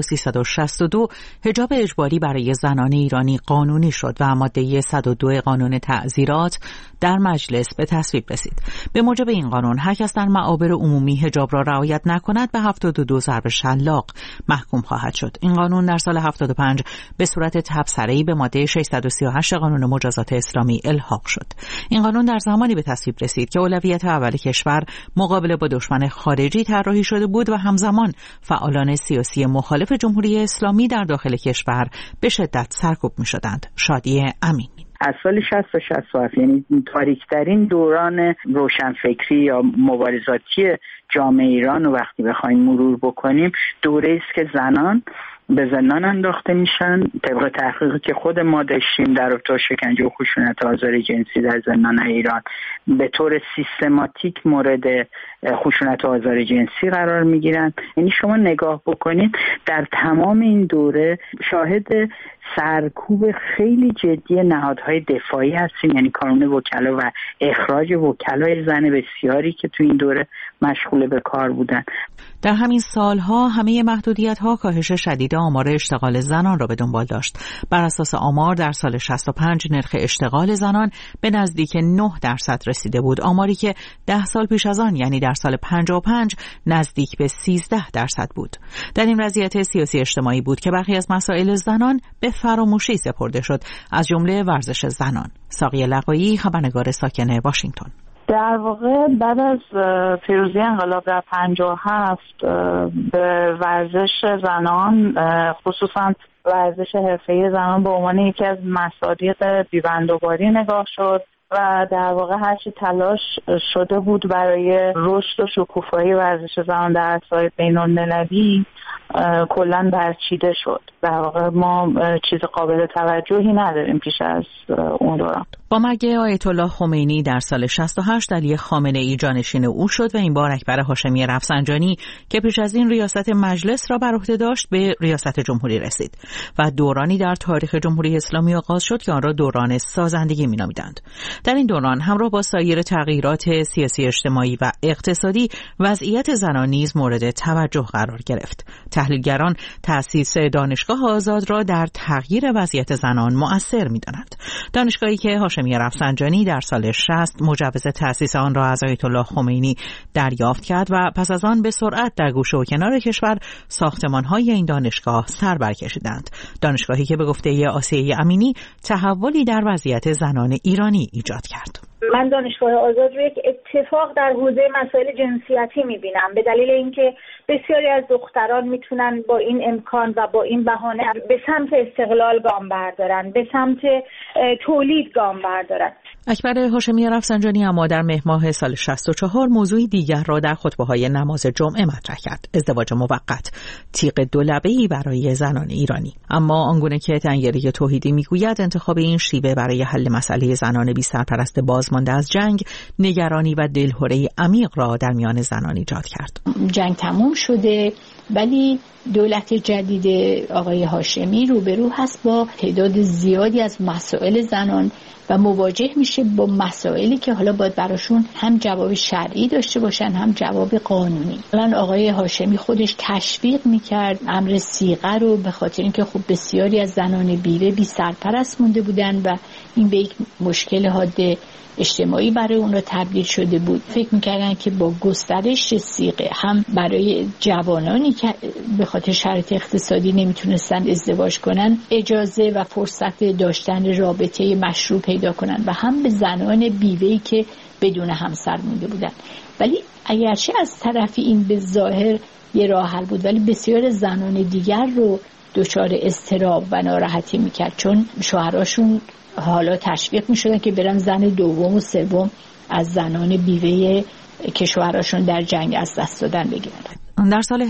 1362 حجاب اجباری برای زنان ایرانی قانونی شد و ماده 102 قانون تعزیرات در مجلس به تصویب رسید. به موجب این قانون هر کس در معابر عمومی حجاب را رعایت نکند به 72 ضرب شلاق محکوم خواهد شد. این قانون در سال 75 به صورت تبصره‌ای به ماده 638 قانون مجازات اسلامی الحاق شد. این قانون در زمانی به تصویب رسید که اولویت اول کشور مقابله با دشمن خارجی طراحی شده بود و همزمان فعالان سیاسی مخالف جمهوری اسلامی در داخل کشور به شدت سرکوب می‌شدند. شادی امین از سال 60 تا 67 یعنی تاریک‌ترین دوران روشنفکری یا مبارزاتی جامعه ایران و وقتی بخوایم مرور بکنیم دوره است که زنان به زندان انداخته میشن. طبق تحقیقی که خود ما داشتیم در رابطه با شکنجه و خشونت آزار جنسی در زندان ایران به طور سیستماتیک مورد خشونت و آزار جنسی قرار میگیرن. یعنی شما نگاه بکنید در تمام این دوره شاهد سرکوب خیلی جدی نهادهای دفاعی هستیم، یعنی کانون وکلا و اخراج وکلای زن بسیاری که تو این دوره مشغول به کار بودن. در همین سالها همه محدودیت‌ها کاهش شدید آمار اشتغال زنان را به دنبال داشت. بر اساس آمار در سال 65 نرخ اشتغال زنان به نزدیک 9% رسیده بود، آماری که 10 سال پیش از آن یعنی در سال 55 نزدیک به 13% بود. در این وضعیت سیاسی اجتماعی بود که برخی از مسائل زنان به فراموشی سپرده شد، از جمله ورزش زنان. ساقیه لقایی، خبرنگار ساکن واشنگتن. در واقع بعد از پیروزی انقلاب در 57 به ورزش زنان خصوصا ورزش حرفه‌ای زنان به عنوان یکی از مصادیق بی‌بندوباری نگاه شد و در واقع هرچی تلاش شده بود برای رشد و شکوفایی ورزش زنان در سطح بین‌المللی کلاً برچیده شد. در واقع ما چیز قابل توجهی نداریم پیش از اون دوران. با مرگ آیت الله خمینی در سال 68 علی خامنه‌ای جانشین او شد و این بار اکبر هاشمی رفسنجانی که پیش از این ریاست مجلس را بر عهده داشت به ریاست جمهوری رسید و دورانی در تاریخ جمهوری اسلامی آغاز شد که آن را دوران سازندگی می‌نامیدند. در این دوران همراه با سایر تغییرات سیاسی اجتماعی و اقتصادی وضعیت زنان نیز مورد توجه قرار گرفت. تحلیلگران تأسیس دانشگاه آزاد را در تغییر وضعیت زنان مؤثر می‌دانند. دانشگاهی که هاشمی رفسنجانی در سال 60 مجوز تأسیس آن را از آیت الله خمینی دریافت کرد و پس از آن به سرعت در گوشه و کنار کشور ساختمان‌های این دانشگاه سر برکشیدند. دانشگاهی که به گفته آسیه امینی تحولی در وضعیت زنان ایرانی ایجاد کرد. من دانشگاه آزاد رو یک اتفاق در حوزه مسائل جنسیتی می‌بینم، به دلیل اینکه بسیاری از دختران میتونن با این امکان و با این بهانه به سمت استقلال گام بردارن، به سمت تولید گام بردارن. اکبر هاشمی رفسنجانی اما در مهر ماه سال 64 موضوعی دیگر را در خطبه‌های نماز جمعه مطرح کرد: ازدواج موقت، تیغ دولبه‌ای برای زنان ایرانی. اما آنگونه که تنگری توحیدی میگوید انتخاب این شیوه برای حل مسئله زنان بی سرپرست بازمانده از جنگ نگرانی و دلهره عمیق را در میان زنان ایجاد کرد. جنگ تموم شده ولی دولت جدید آقای هاشمی روبرو هست با تعداد زیادی از مسائل زنان و مواجه میشه با مسائلی که حالا باید براشون هم جواب شرعی داشته باشن هم جواب قانونی. الان آقای هاشمی خودش تشویق میکرد امر صیغه رو، به خاطر اینکه خب بسیاری از زنان بیوه بی سرپرست مونده بودن و این به یک مشکل حاد اجتماعی برای اون را تبدیل شده بود. فکر میکردن که با گسترش صیغه هم برای جوانانی که به خاطر شرایط اقتصادی نمیتونستن ازدواج کنن اجازه و فرصت داشتن رابطه مشروع پیدا کنن و هم به زنان بیوه‌ای که بدون همسر مونده بودن. ولی اگرچه از طرفی این به ظاهر یه راه حل بود، ولی بسیار زنان دیگر رو دچار اضطراب و ناراحتی میکرد، چون شوهراشون حالا تشویق میشدن که برن زن دوم و سوم از زنان بیوه که شوهراشون در جنگ از دست دادن بگیرن. در سال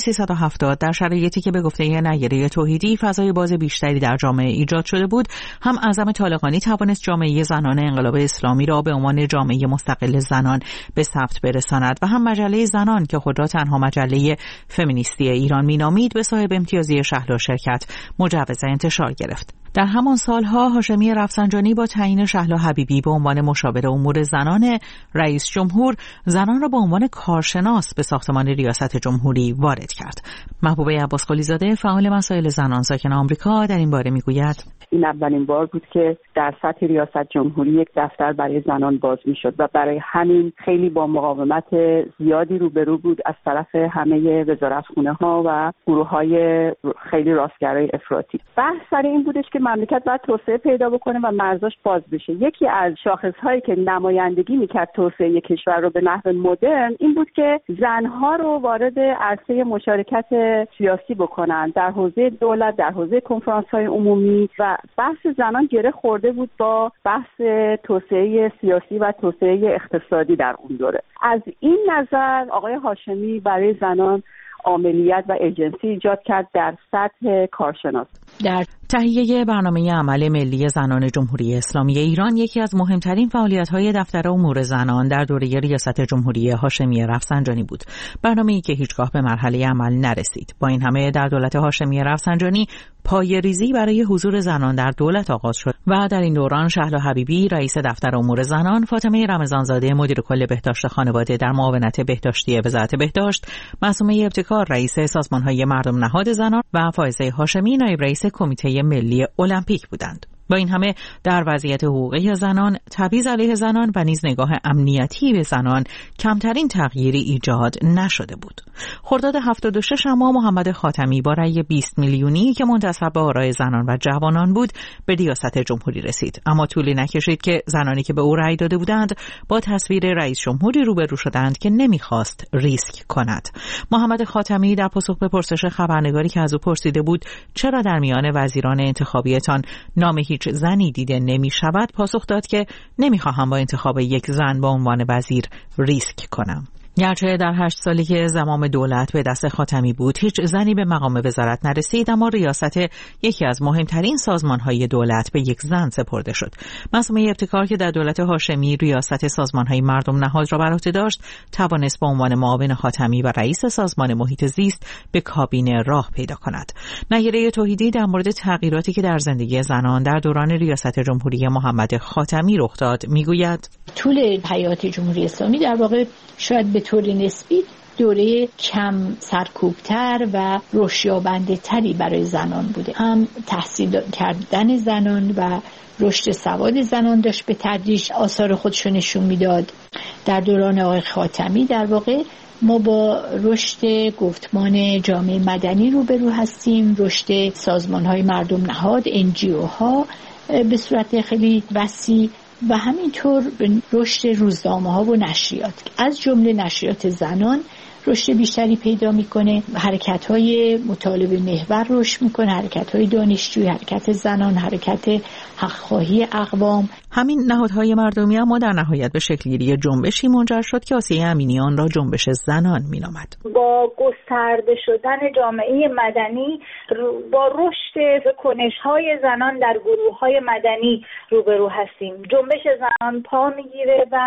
1370 در شرایطی که به گفته نیره توحیدی فضای باز بیشتری در جامعه ایجاد شده بود، هم اعظم طالقانی توانست جامعه زنان انقلاب اسلامی را به عنوان جامعه مستقل زنان به ثبت برساند و هم مجله زنان که خود را تنها مجله فمینیستی ایران مینامید به صاحب امتیازی شهلا شرکت مجوز انتشار گرفت. در همان سالها هاشمی رفسنجانی با تعیین شهلا حبیبی به عنوان مشاور امور زنان رئیس جمهور زنان را به عنوان کارشناس به ساختمان ریاست جمهوری وارد کرد. محبوبه عباسقلی زاده فعال مسائل زنان ساکن آمریکا در این باره میگوید: این اولین بار بود که در سطح ریاست جمهوری یک دفتر برای زنان باز میشد و برای همین خیلی با مقاومت زیادی روبرو بود از طرف همه وزارتخونه‌ها و گروه‌های خیلی راستگرای افراطی. بحث سر این بودش که مملکت باید توسعه پیدا بکنه و مرزاش باز بشه. یکی از شاخص‌هایی که نمایندگی میکرد توسعه کشور رو به نحو مدرن این بود که زنها رو وارد عرصه مشارکت سیاسی بکنن در حوزه دولت، در حوزه کنفرانس‌های عمومی، و بحث زنان گره خورده بود با بحث توسعه سیاسی و توسعه اقتصادی در اون دوره. از این نظر آقای هاشمی برای زنان عاملیت و ایجنسی ایجاد کرد در سطح کارشناس. در تهیه برنامه عمل ملی زنان جمهوری اسلامی ایران یکی از مهمترین فعالیت‌های دفتر امور زنان در دوره ریاست جمهوری هاشمی رفسنجانی بود. برنامه‌ای که هیچگاه به مرحله عمل نرسید. با این همه در دولت هاشمی رفسنجانی پایه‌ریزی برای حضور زنان در دولت آغاز شد و در این دوران شهلا حبیبی رئیس دفتر امور زنان، فاطمه رمضانزاده مدیر کل بهداشت خانواده در معاونت بهداشتی وزارت بهداشت، معصومه ابتکار رئیس سازمان‌های مردم نهاد زنان و فائزه هاشمی نایب رئیس کمیته ملی المپیک بودند. با این همه در وضعیت حقوقی زنان، تبعیض علیه زنان و نیز نگاه امنیتی به زنان کمترین تغییری ایجاد نشده بود. خرداد 76 اما محمد خاتمی با رأی 20 میلیونی که منتسب به آرای زنان و جوانان بود به ریاست جمهوری رسید، اما طولی نکشید که زنانی که به او رأی داده بودند با تصویر رئیس جمهوری روبرو شدند که نمیخواست ریسک کند. محمد خاتمی در پاسخ به پرسش خبرنگاری که از او پرسیده بود چرا در میان وزیران انتخابیتان نام هیچ زنی دیده نمی شود، پاسخ داد که نمیخواهم با انتخاب یک زن به عنوان وزیر ریسک کنم. گرچه در 8 سالی که زمام دولت به دست خاتمی بود هیچ زنی به مقام وزارت نرسید، اما ریاست یکی از مهمترین سازمان‌های دولت به یک زن سپرده شد. معصومه ابتکار که در دولت هاشمی ریاست سازمان‌های مردم نهاد را بر عهده داشت، توانست به عنوان معاون خاتمی و رئیس سازمان محیط زیست به کابینه راه پیدا کند. نیره توحیدی در مورد تغییراتی که در زندگی زنان در دوران ریاست جمهوری محمد خاتمی رخ داد میگوید: طول حیات جمهوری اسلامی در واقع شاید به طور نسبی دوره کم سرکوبتر و رشدیابنده تری برای زنان بوده. هم تحصیل کردن زنان و رشد سواد زنان داشت به تدریج آثار خودشو نشون میداد. در دوران آقای خاتمی در واقع ما با رشد گفتمان جامعه مدنی روبرو هستیم، رشد سازمان‌های مردم نهاد، NGO ها به صورت خیلی وسیع و همینطور رشد روزنامه‌ها و نشریات، از جمله نشریات زنان رشد بیشتری پیدا میکنه، حرکت‌های مطالبه محور رشد میکنه، حرکت‌های دانشجویی، حرکت زنان، حرکت حق‌خواهی اقوام. همین نهادهای مردمی اما در نهایت به شکل‌گیری جنبشی منجر شد که آسیه امینی آن را جنبش زنان مینامد. با گسترده شدن جامعه مدنی با رشد کنش‌های زنان در گروه‌های مدنی روبرو هستیم. جنبش زنان پا میگیره و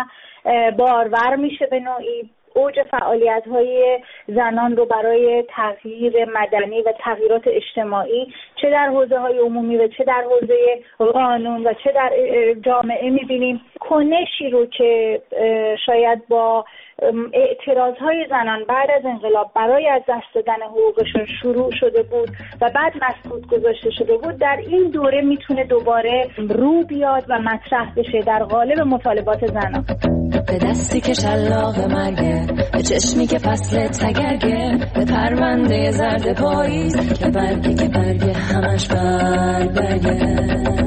بارور میشه به نوعی. اوج فعالیت‌های زنان رو برای تغییر مدنی و تغییرات اجتماعی چه در حوزه‌های عمومی و چه در حوزه قانون و چه در جامعه می‌بینیم. کنشی رو که شاید با اعتراض‌های زنان بعد از انقلاب برای از دست دادن حقوقشون شروع شده بود و بعد مسکوت گذاشته شده بود، در این دوره میتونه دوباره رو بیاد و مطرح بشه در قالب مطالبات زنان. به دستی که شلاق مرگه، به چشمی که فصل تگرگه، به پرونده زرد پاییز که برگه همش برگه.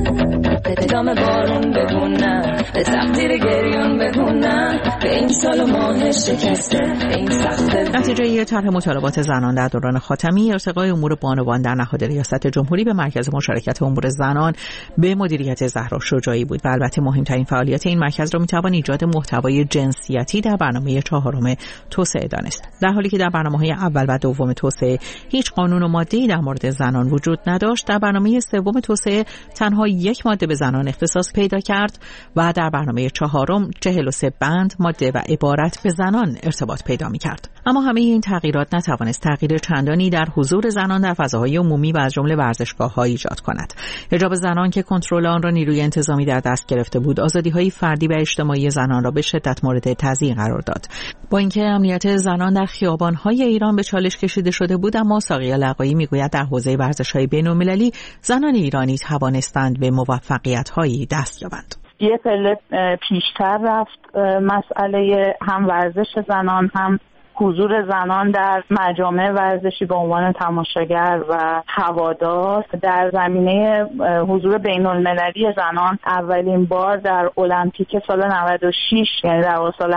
به دام بارون بگونم، به تقدیر گریون بگونم، به این سال و ماه شکسته، به این سخته. نتیجه طرح مطالبات زنان در دوران خاتمی، ارتقای امور بانوان در نهاد ریاست جمهوری به مرکز مشارکت امور زنان به مدیریت زهرا شجاعی بود و البته مهمترین فعالیت این مرکز را میتوان ایجاد محتوای جنسیتی در برنامه 4 توسعه دانست. در حالی که در برنامه‌های اول و دوم توسعه هیچ قانون و ماده‌ای در مورد زنان وجود نداشت، در برنامه 3 توسعه تنها یک ماده به زنان اختصاص پیدا کرد و در برنامه 4 43 بند، ماده و عبارت به زنان ارتباط پیدا می‌کرد. اما همه این تغییرات نتوانست تغییر چندانی در حضور زنان در فضاهای عمومی و از جمله ورزشگاه‌ها ایجاد کند. حجاب زنان که کنترل آن را نیروی انتظامی در دست گرفته بود، آزادی‌های فردی و اجتماعی زنان را به شدت مورد تضییع قرار داد. با اینکه امنیت زنان در خیابان‌های ایران به چالش کشیده شده بود، اما ساقی لقایی می‌گوید در حوزه ورزش‌های بین‌المللی زنان ایرانی توانستند به موفقیت‌هایی دست یابند. یه پله پیشتر رفت مسئله هم ورزش زنان، هم حضور زنان در مجامع ورزشی به عنوان تماشاگر و هوادار. در زمینه حضور بین المللی زنان اولین بار در المپیک سال 96 یعنی در سال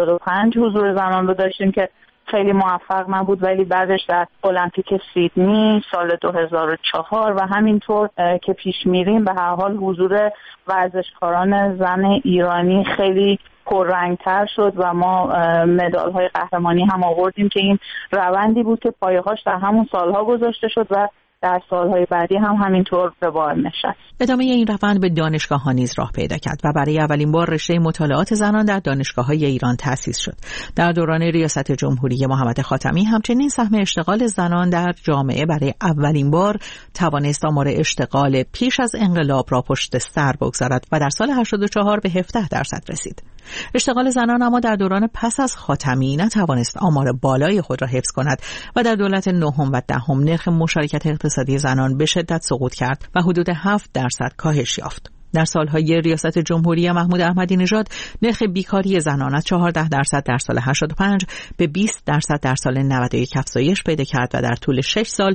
75 حضور زنان رو داشتیم که خیلی موفق نبود، ولی بعدش در المپیک سیدنی سال 2004 و همینطور که پیش میریم به هر حال حضور ورزشکاران زن ایرانی خیلی پررنگتر شد و ما مدال‌های قهرمانی هم آوردیم که این روندی بود که پایه‌هاش در همون سالها گذاشته شد و در سالهای بعدی هم همینطور به بار نشست. ادامه این روند به دانشگاه‌ها نیز راه پیدا کرد و برای اولین بار رشته مطالعات زنان در دانشگاه‌های ایران تأسیس شد. در دوران ریاست جمهوری محمد خاتمی همچنین سهم اشتغال زنان در جامعه برای اولین بار توانست آمار اشتغال پیش از انقلاب را پشت سر بگذارد و در سال 84 به 17% رسید. اشتغال زنان اما در دوران پس از خاتمی نتوانست آمار بالای خود را حفظ کند و در دولت 9 و 10 نرخ مشارکت اقتصادی زنان به شدت سقوط کرد و حدود 7% کاهش یافت. در سالهای ریاست جمهوری محمود احمدی نژاد نرخ بیکاری زنان از 14% در سال 85 به 20% در سال 91 افزایش پیدا کرد و در طول 6 سال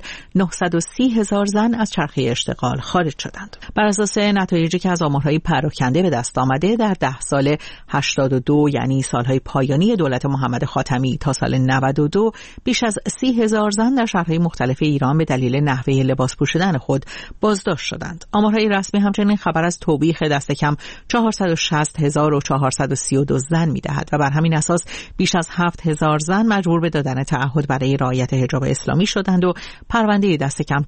930,000 زن از چرخه اشتغال خارج شدند. بر اساس نتایجی که از آمارهای پراکنده به دست آمده، در 10 سال 82 یعنی سالهای پایانی دولت محمد خاتمی تا سال 92 بیش از 30,000 زن در شهرهای مختلف ایران به دلیل نحوه لباس پوشیدن خود بازداشت شدند. آمارهای رسمی همچنین خبر از توبیخ دست کم 460,432 زن می‌دهد و بر همین اساس بیش از 7,000 زن مجبور به دادن تعهد برای رعایت حجاب اسلامی شدند و پرونده دست کم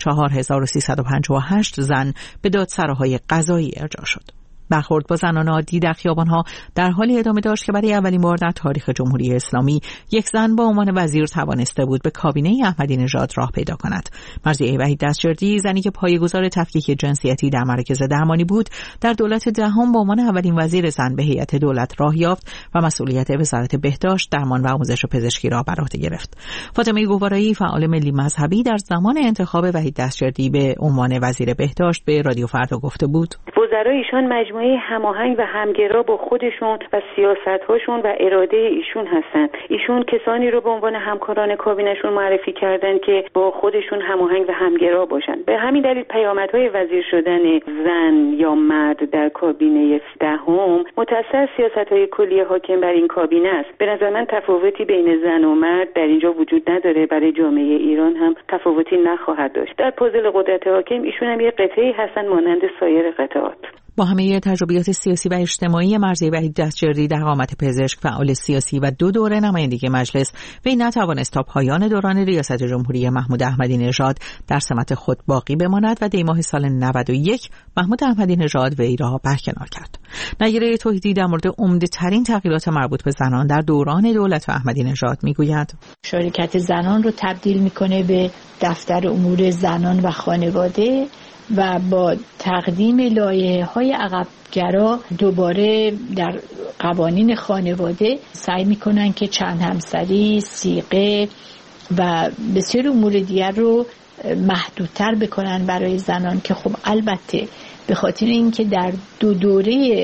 4,358 زن به دادسراهای قضایی ارجاع شد. برخورد با زنان عادی در خیابان‌ها در حالی ادامه داشت که برای اولین بار در تاریخ جمهوری اسلامی یک زن با عنوان وزیر توانسته بود به کابینه احمدی نژاد راه پیدا کند. مرضیه وحید دستجردی، زنی که پایه‌گذار تفکیک جنسیتی در مراکز درمانی بود، در دولت دهم به عنوان اولین وزیر زن به هیئت دولت راه یافت و مسئولیت وزارت بهداشت، درمان و آموزش پزشکی را بر عهده گرفت. فاطمه گوارایی، فعال ملی مذهبی، در زمان انتخاب وحید دستجردی به عنوان وزیر بهداشت به رادیو فردا گفته بود: وزرای ایشان مجموعه هماهنگ و همگرا با خودشون و سیاست‌هاشون و اراده ایشون هستند. ایشون کسانی رو به عنوان همکاران کابینه‌شون معرفی کردن که با خودشون هماهنگ و همگرا باشن. به همین دلیل پیامدهای وزیر شدن زن یا مرد در کابینه دهم متأثر سیاست‌های کلی حاکم بر این کابینه است. به نظر من تفاوتی بین زن و مرد در اینجا وجود نداره. برای جامعه ایران هم تفاوتی نخواهد داشت. در پوزل قدرت حاکم ایشون هم یه قطعه‌ای هستن مانند سایر قطعات. با همه تجربیات سیاسی و اجتماعی، مرضیه وحید دستجردی در قامت پزشک، فعال سیاسی و 2 دوره نمایندگی مجلس، وی نتوانست تا پایان دوران ریاست جمهوری محمود احمدی نژاد در سمت خود باقی بماند و دی ماه سال 91 محمود احمدی نژاد وی را برکنار کرد. نگیره توحیدی در مورد عمده‌ترین تغییرات مربوط به زنان در دوران دولت احمدی نژاد میگوید: شرکت زنان رو تبدیل میکنه به دفتر امور زنان و خانواده و با تقدیم لایحه‌های عقب‌گرا دوباره در قوانین خانواده سعی میکنن که چند همسری، صیغه و بسیار امور دیگر رو محدودتر بکنن برای زنان که خب البته به خاطر اینکه در 2 دوره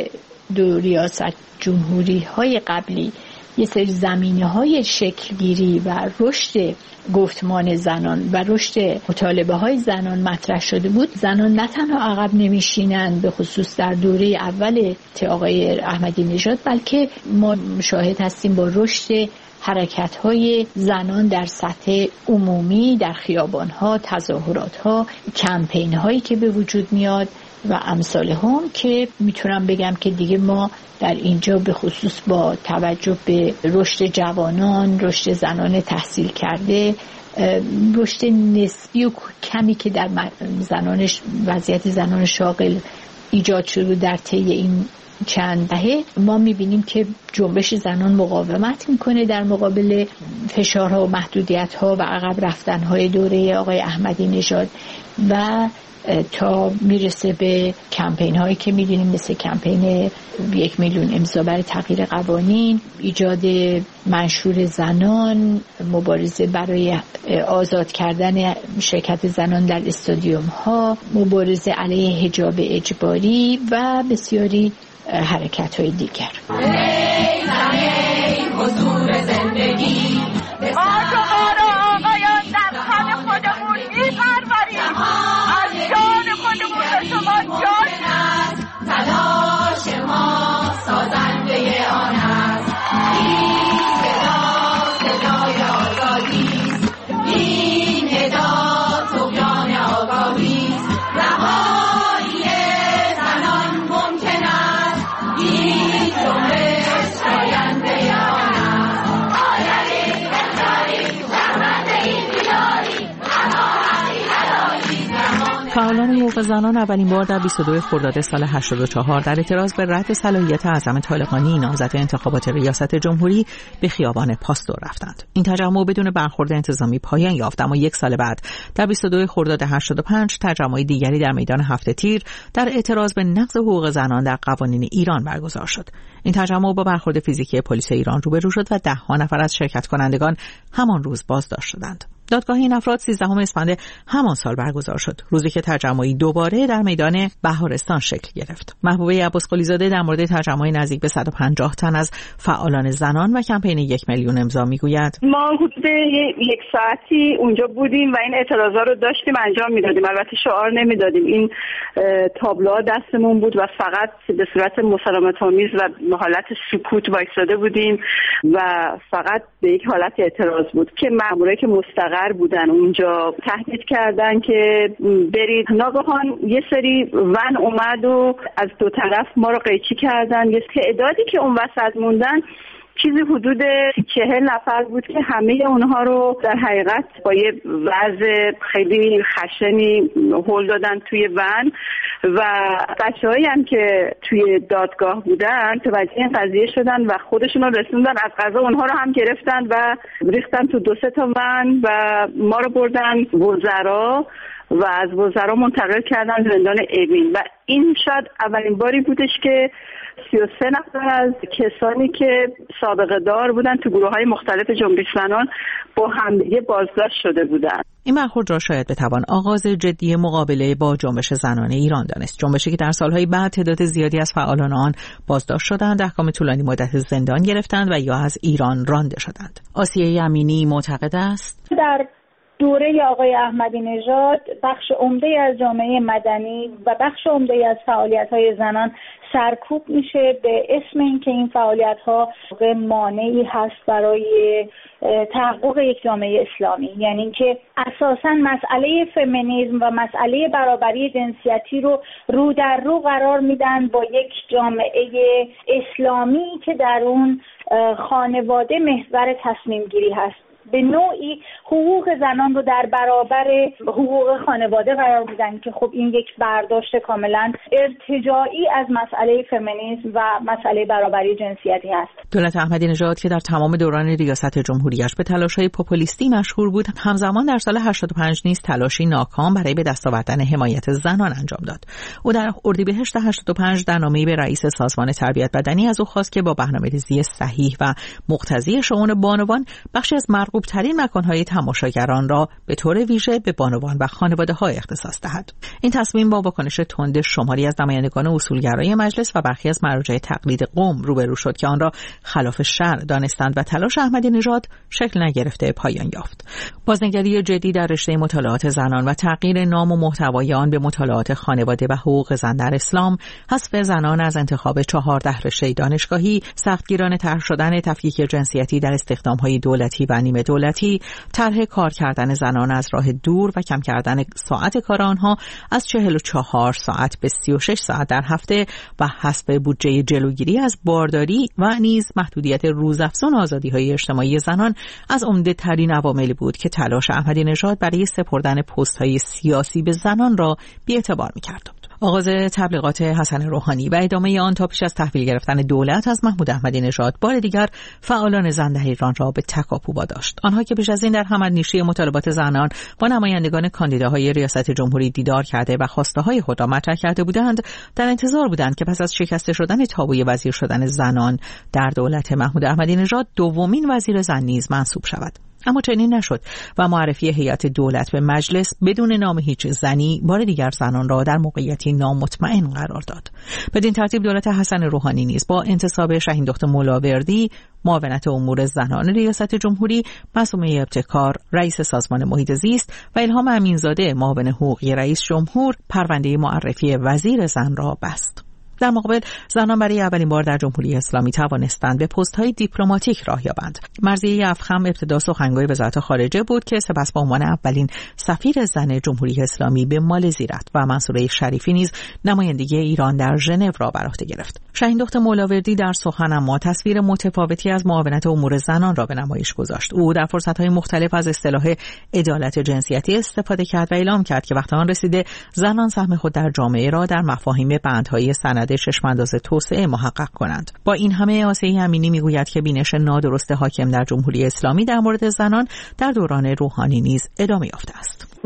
دو ریاست جمهوری های قبلی یه سری زمینه‌های شکلگیری و رشد گفتمان زنان و رشد مطالبه های زنان مطرح شده بود، زنان نه تنها عقب نمیشینن به خصوص در دوره اول آقای احمدی نژاد، بلکه ما شاهد هستیم با رشد حرکت‌های زنان در سطح عمومی، در خیابان‌ها، تظاهرات‌ها، کمپین‌هایی که به وجود میاد و امثال هم که میتونم بگم که دیگه ما در اینجا به خصوص با توجه به رشد جوانان، رشد زنان تحصیل کرده، رشد نسبی و کمی که در وضعیت زنان شاغل ایجاد شده در طی این چند دهه، ما میبینیم که جنبش زنان مقاومت میکنه در مقابل فشارها و محدودیت‌ها و عقب رفتن‌های دوره آقای احمدی نژاد و تا میرسه به کمپین هایی که میدونیم مثل کمپین 1 میلیون امضا برای تغییر قوانین، ایجاد منشور زنان، مبارزه برای آزاد کردن شرکت زنان در استادیوم ها، مبارزه علیه حجاب اجباری و بسیاری حرکت های دیگر. حضور زندگی آقایان در خانه خودمون میپروریم، از جان خودمون به شما جان است، تلاش ما سازنده آن است، این صدا صدای آزادی است، این ندا طغیان آگاهی است، رهایی زنان ممکن است، این جنبش آینده آن است. فعالان حقوق زنان اولین بار در 22 خرداد سال 84 در اعتراض به رد صلاحیت اعظم طالقانی نامزد انتخابات ریاست جمهوری به خیابان پاستور رفتند. این تجمع بدون برخورد انتظامی پایان یافت، اما یک سال بعد در 22 خرداد 85 تجمع دیگری در میدان هفت تیر در اعتراض به نقض حقوق زنان در قوانین ایران برگزار شد. این تجمع با برخورد فیزیکی پلیس ایران روبرو شد و ده‌ها نفر از شرکت کنندگان همان روز بازداشت شدند. دادگاه این افراد 13 اسفند همان سال برگزار شد، روزی که تجمعی دوباره در میدان بهارستان شکل گرفت. محبوبه عباسقلی زاده در مورد تجمع نزدیک به 150 تن از فعالان زنان و کمپین 1 میلیون امضا میگوید: ما حدود یک ساعتی اونجا بودیم و این اعتراضا رو داشتیم انجام میدادیم. البته شعار نمیدادیم، این تابلوها دستمون بود و فقط به صورت مسالمت‌آمیز و حالت سکوت وایساده بودیم و فقط به یک حالت اعتراض بود که مامورایی که مستقر بودن اونجا تهدید کردن که برید. ناگهان یه سری ون اومد و از دو طرف ما رو قیچی کردن. یه تعدادی که اون وسط موندن چیزی حدود 40 نفر بود که همه اونها رو در حقیقت با یه وضع خیلی خشنی هل دادن توی ون و بچه‌هایی هم که توی دادگاه بودن توجه این قضیه شدن و خودشون رو رسوندن، از قضا اونها رو هم گرفتن و ریختن تو 2-3 تا ون و ما رو بردن وزرا و از وزرا منتقل کردن زندان اوین و این شاید اولین باری بودش که 33 نفر از کسانی که سابقه دار بودن تو گروه‌های مختلف جنبش زنان با همدیگه بازداشت شده بودند. این برخورد را شاید بتوان آغاز جدی مقابله با جنبش زنان ایران دانست، جنبشی که در سالهای بعد تعداد زیادی از فعالان آن بازداشت شدند، احکام طولانی مدت زندان گرفتند و یا از ایران رانده شدند. آسیه امینی معتقد است در دوره آقای احمدی نژاد بخش عمده از جامعه مدنی و بخش عمده از فعالیت‌های زنان سرکوب میشه به اسم اینکه این فعالیت‌ها مانعی هست برای تحقق یک جامعه اسلامی، یعنی اینکه اساساً مسئله فمینیسم و مسئله برابری جنسیتی رو در رو قرار میدن با یک جامعه اسلامی که در اون خانواده محور تصمیم گیری هست. به نوعی حقوق زنان رو در برابر حقوق خانواده قرار میدن که خب این یک برداشت کاملا ارتجاعی از مسئله فمینیسم و مسئله برابری جنسیتی است. دولت احمدی نژاد که در تمام دوران ریاست جمهوریش به تلاش‌های پوپولیستی مشهور بود، همزمان در سال 85 نیز تلاشی ناکام برای به دست آوردن حمایت زنان انجام داد. او در اردیبهشت 85 در نامه‌ای به رئیس سازمان تربیت بدنی از او خواست که با برنامه‌ریزی صحیح و مقتضی شؤون بانوان بخشی از مرغوب مرغوب‌ترین مکان‌های تماشاگران را به طور ویژه به بانوان و خانواده‌ها اختصاص دهد. این تصمیم با واکنش تند شماری از نمایندگان اصولگرای مجلس و برخی از مراجع تقلید قوم روبرو شد که آن را خلاف شرع دانستند و تلاش احمدی نژاد شکل نگرفته پایان یافت. بازنگری جدی در رشته مطالعات زنان و تغییر نام و محتوای آن به مطالعات خانواده و حقوق زن در اسلام، حذف زنان از انتخاب 14 رشته دانشگاهی، سختگیرانه تر شدن تفکیک جنسیتی در استخدام‌های دولتی و نیمه دولتی، طرح کار کردن زنان از راه دور و کم کردن ساعت کار آنها از 44 ساعت به 36 ساعت در هفته و حذف بودجه جلوگیری از بارداری و نیز محدودیت روزافزون آزادی‌های اجتماعی زنان از عمده‌ترین عواملی بود که تلاش احمدی نژاد برای سپردن پست‌های سیاسی به زنان را بی‌اعتبار می‌کرد. آغاز تبلیغات حسن روحانی و ادامه آن تا پیش از تحویل گرفتن دولت از محمود احمدی نژاد بار دیگر فعالان زن در ایران را به تکاپو واداشت. آنها که پیش از این در حمدنیشی مطالبات زنان با نمایندگان کاندیداهای ریاست جمهوری دیدار کرده و خواسته‌های خود را مطرح کرده بودند، در انتظار بودند که پس از شکسته شدن تابوی وزیر شدن زنان در دولت محمود احمدی نژاد دومین وزیر زن نیز منصوب شود. اما چنین نشد و معرفی هیئت دولت به مجلس بدون نام هیچ زنی بار دیگر زنان را در موقعیتی نامطمئن قرار داد. بدین ترتیب دولت حسن روحانی نیز با انتصاب شاهین دختر ملاوردی معاونت امور زنان ریاست جمهوری، معصومه ابتکار رئیس سازمان محیط زیست و الهام امینزاده معاون حقوقی رئیس جمهور پرونده معرفی وزیر زن را بست. در مقابل زنان برای اولین بار در جمهوری اسلامی توانستند به پست‌های دیپلماتیک راه یابند. مرضیه افخم ابتدا سخنگوی وزارت خارجه بود که سپس به عنوان اولین سفیر زن جمهوری اسلامی به مالزی رفت و منصوره شریفی نیز نمایندگی ایران در ژنو را بر عهده گرفت. شاهین دختر ملاوردی در سخن اما تصویر متفاوتی از معاونت امور زنان را به نمایش گذاشت. او در فرصت‌های مختلف از اصطلاح عدالت جنسیتی استفاده کرد و اعلام کرد که وقت آن رسیده زنان سهم خود در جامعه را در مفاهیم بندهای سند چشم‌انداز توسعه محقق کنند. با این همه آسیه امینی میگوید که بینش نادرست حاکم در جمهوری اسلامی در مورد زنان در دوران روحانی نیز ادامه یافته است.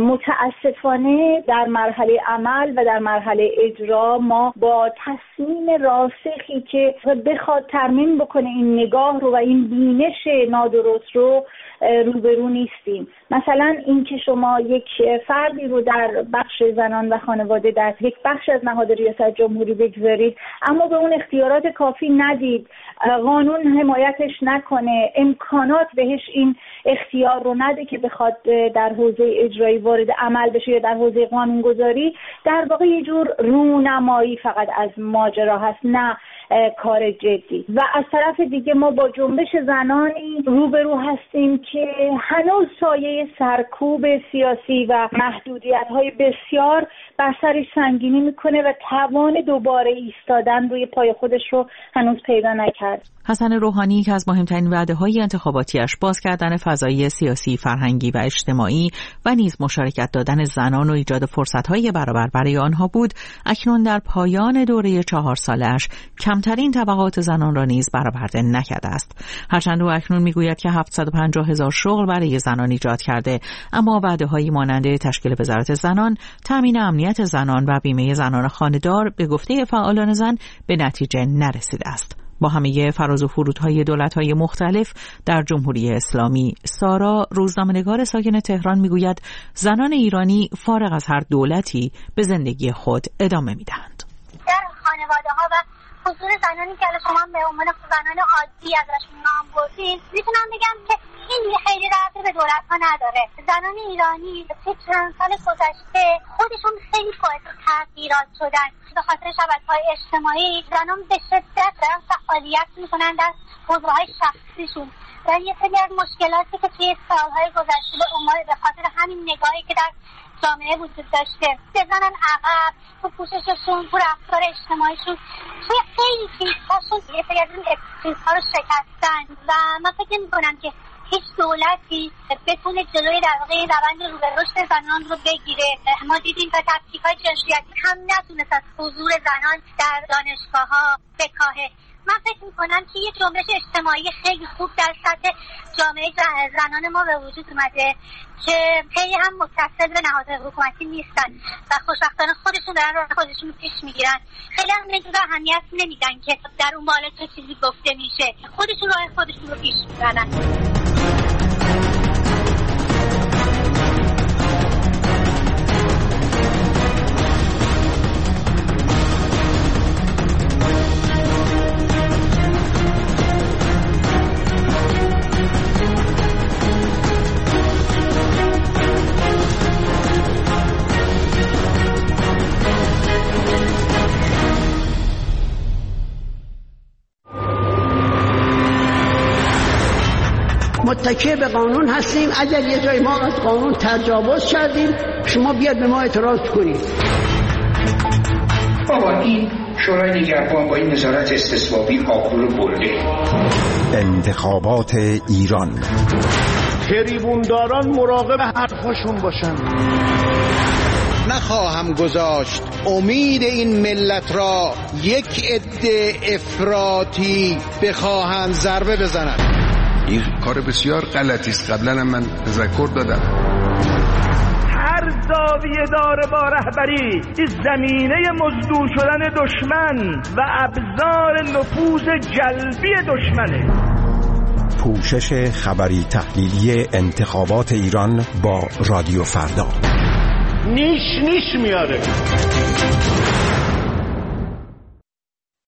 متاسفانه در مرحله عمل و در مرحله اجرا ما با تصمیم راسخی که بخواد ترمیم بکنه این نگاه رو و این بینش نادرست رو روبرو نیستیم. مثلا این که شما یک فردی رو در بخش زنان و خانواده در یک بخش از نهاد ریاست جمهوری بگذارید اما به اون اختیارات کافی ندید، قانون حمایتش نکنه، امکانات بهش این اختیار رو نده که بخواد در حوزه اجرایی وارد عمل بشه یا در حوزه قانونگذاری، در واقع یه جور رونمایی فقط از ماجرا هست، نه کار جدی. و از طرف دیگه ما با جنبش زنانی روبرو هستیم که هنوز سایه سرکوب سیاسی و محدودیت‌های بسیار بر سرش سنگینی میکنه و توان دوباره ایستادن روی پای خودش رو هنوز پیدا نکرد. حسن روحانی که از مهمترین وعده‌های انتخاباتیش باز کردن فضای سیاسی، فرهنگی و اجتماعی و نیز مشارکت دادن زنان و ایجاد فرصت‌های برابر برای آنها بود، اکنون در پایان دوره 4 سالش کمترین طبقات زنان را نیز برآورده نکرده است. هرچند او اکنون میگوید که 750,000 شغل برای زنان ایجاد کرده، اما وعده‌هایی مانند تشکیل وزارت زنان، تامین امنیت زنان و بیمه زنان خانه‌دار به گفته فعالان زن به نتیجه نرسیده است. با همه فراز و فرودهای دولت‌های مختلف در جمهوری اسلامی، سارا روزنامه‌نگار ساکن تهران میگوید زنان ایرانی فارغ از هر دولتی به زندگی خود ادامه میدهند. در خانواده‌ها و حضور زنانی که شما به عنوان زنان عادی ازشون نام بردین، میتونم بگم که این خیلی ربطی به دولت‌ها نداره. زنان ایرانی طی چند سال گذشته خودشون خیلی باعث تغییرات شدن. به خاطر شبکه‌های اجتماعی زنان به شدت دارن فعالیت میکنن در حوزه‌های شخصیشون. در یه سری از مشکلاتی که توی سالهای گذشته به خاطر همین نگاهی که در جامعه وجود داشته بزنن عقب، تو پوشششون، تو رفتار اجتماعیشون، توی خیلی چیزهاشون یه سری از این چیزها رو شکستن و من فکر می‌کنم که هیچ دولتی بتونه جلوی در واقع روند رو به رشد زنان رو بگیره. ما دیدیم که تفکیک‌های جنسیتی هم نتونست از حضور زنان در دانشگاه‌ها بکاهه. من فکر میکنم که یه جنبش اجتماعی خیلی خوب در سطح جامعه زنان ما به وجود اومده که خیلی هم متصل به نهادهای حکومتی نیستن و خوشبختانه خودشون دارن راه خودشون رو پیش میگیرن. خیلی هم اینجور اهمیت نمیدن که در اون بالا چه چیزی گفته میشه، خودشون راه خودشون رو پیش میبرن. متکی به قانون هستیم. اگر یه جای ما از قانون تجاوز کردیم شما بیاد به ما اعتراض کنید. بابا این شورای نگهبان با این نظارت استصوابی آبرو برده. انتخابات ایران. تریبونداران مراقب حرفاشون باشن. نخواهم گذاشت امید این ملت را یک عده افراطی بخواهند ضربه بزنند. این کار بسیار غلطی است. قبلا هم من تذکر دادم. هر زاویه داره با رهبری زمینه مزدور شدن دشمن و ابزار نفوذ جلبی دشمنه. پوشش خبری تحلیلی انتخابات ایران با رادیو فردا. نیش میاره.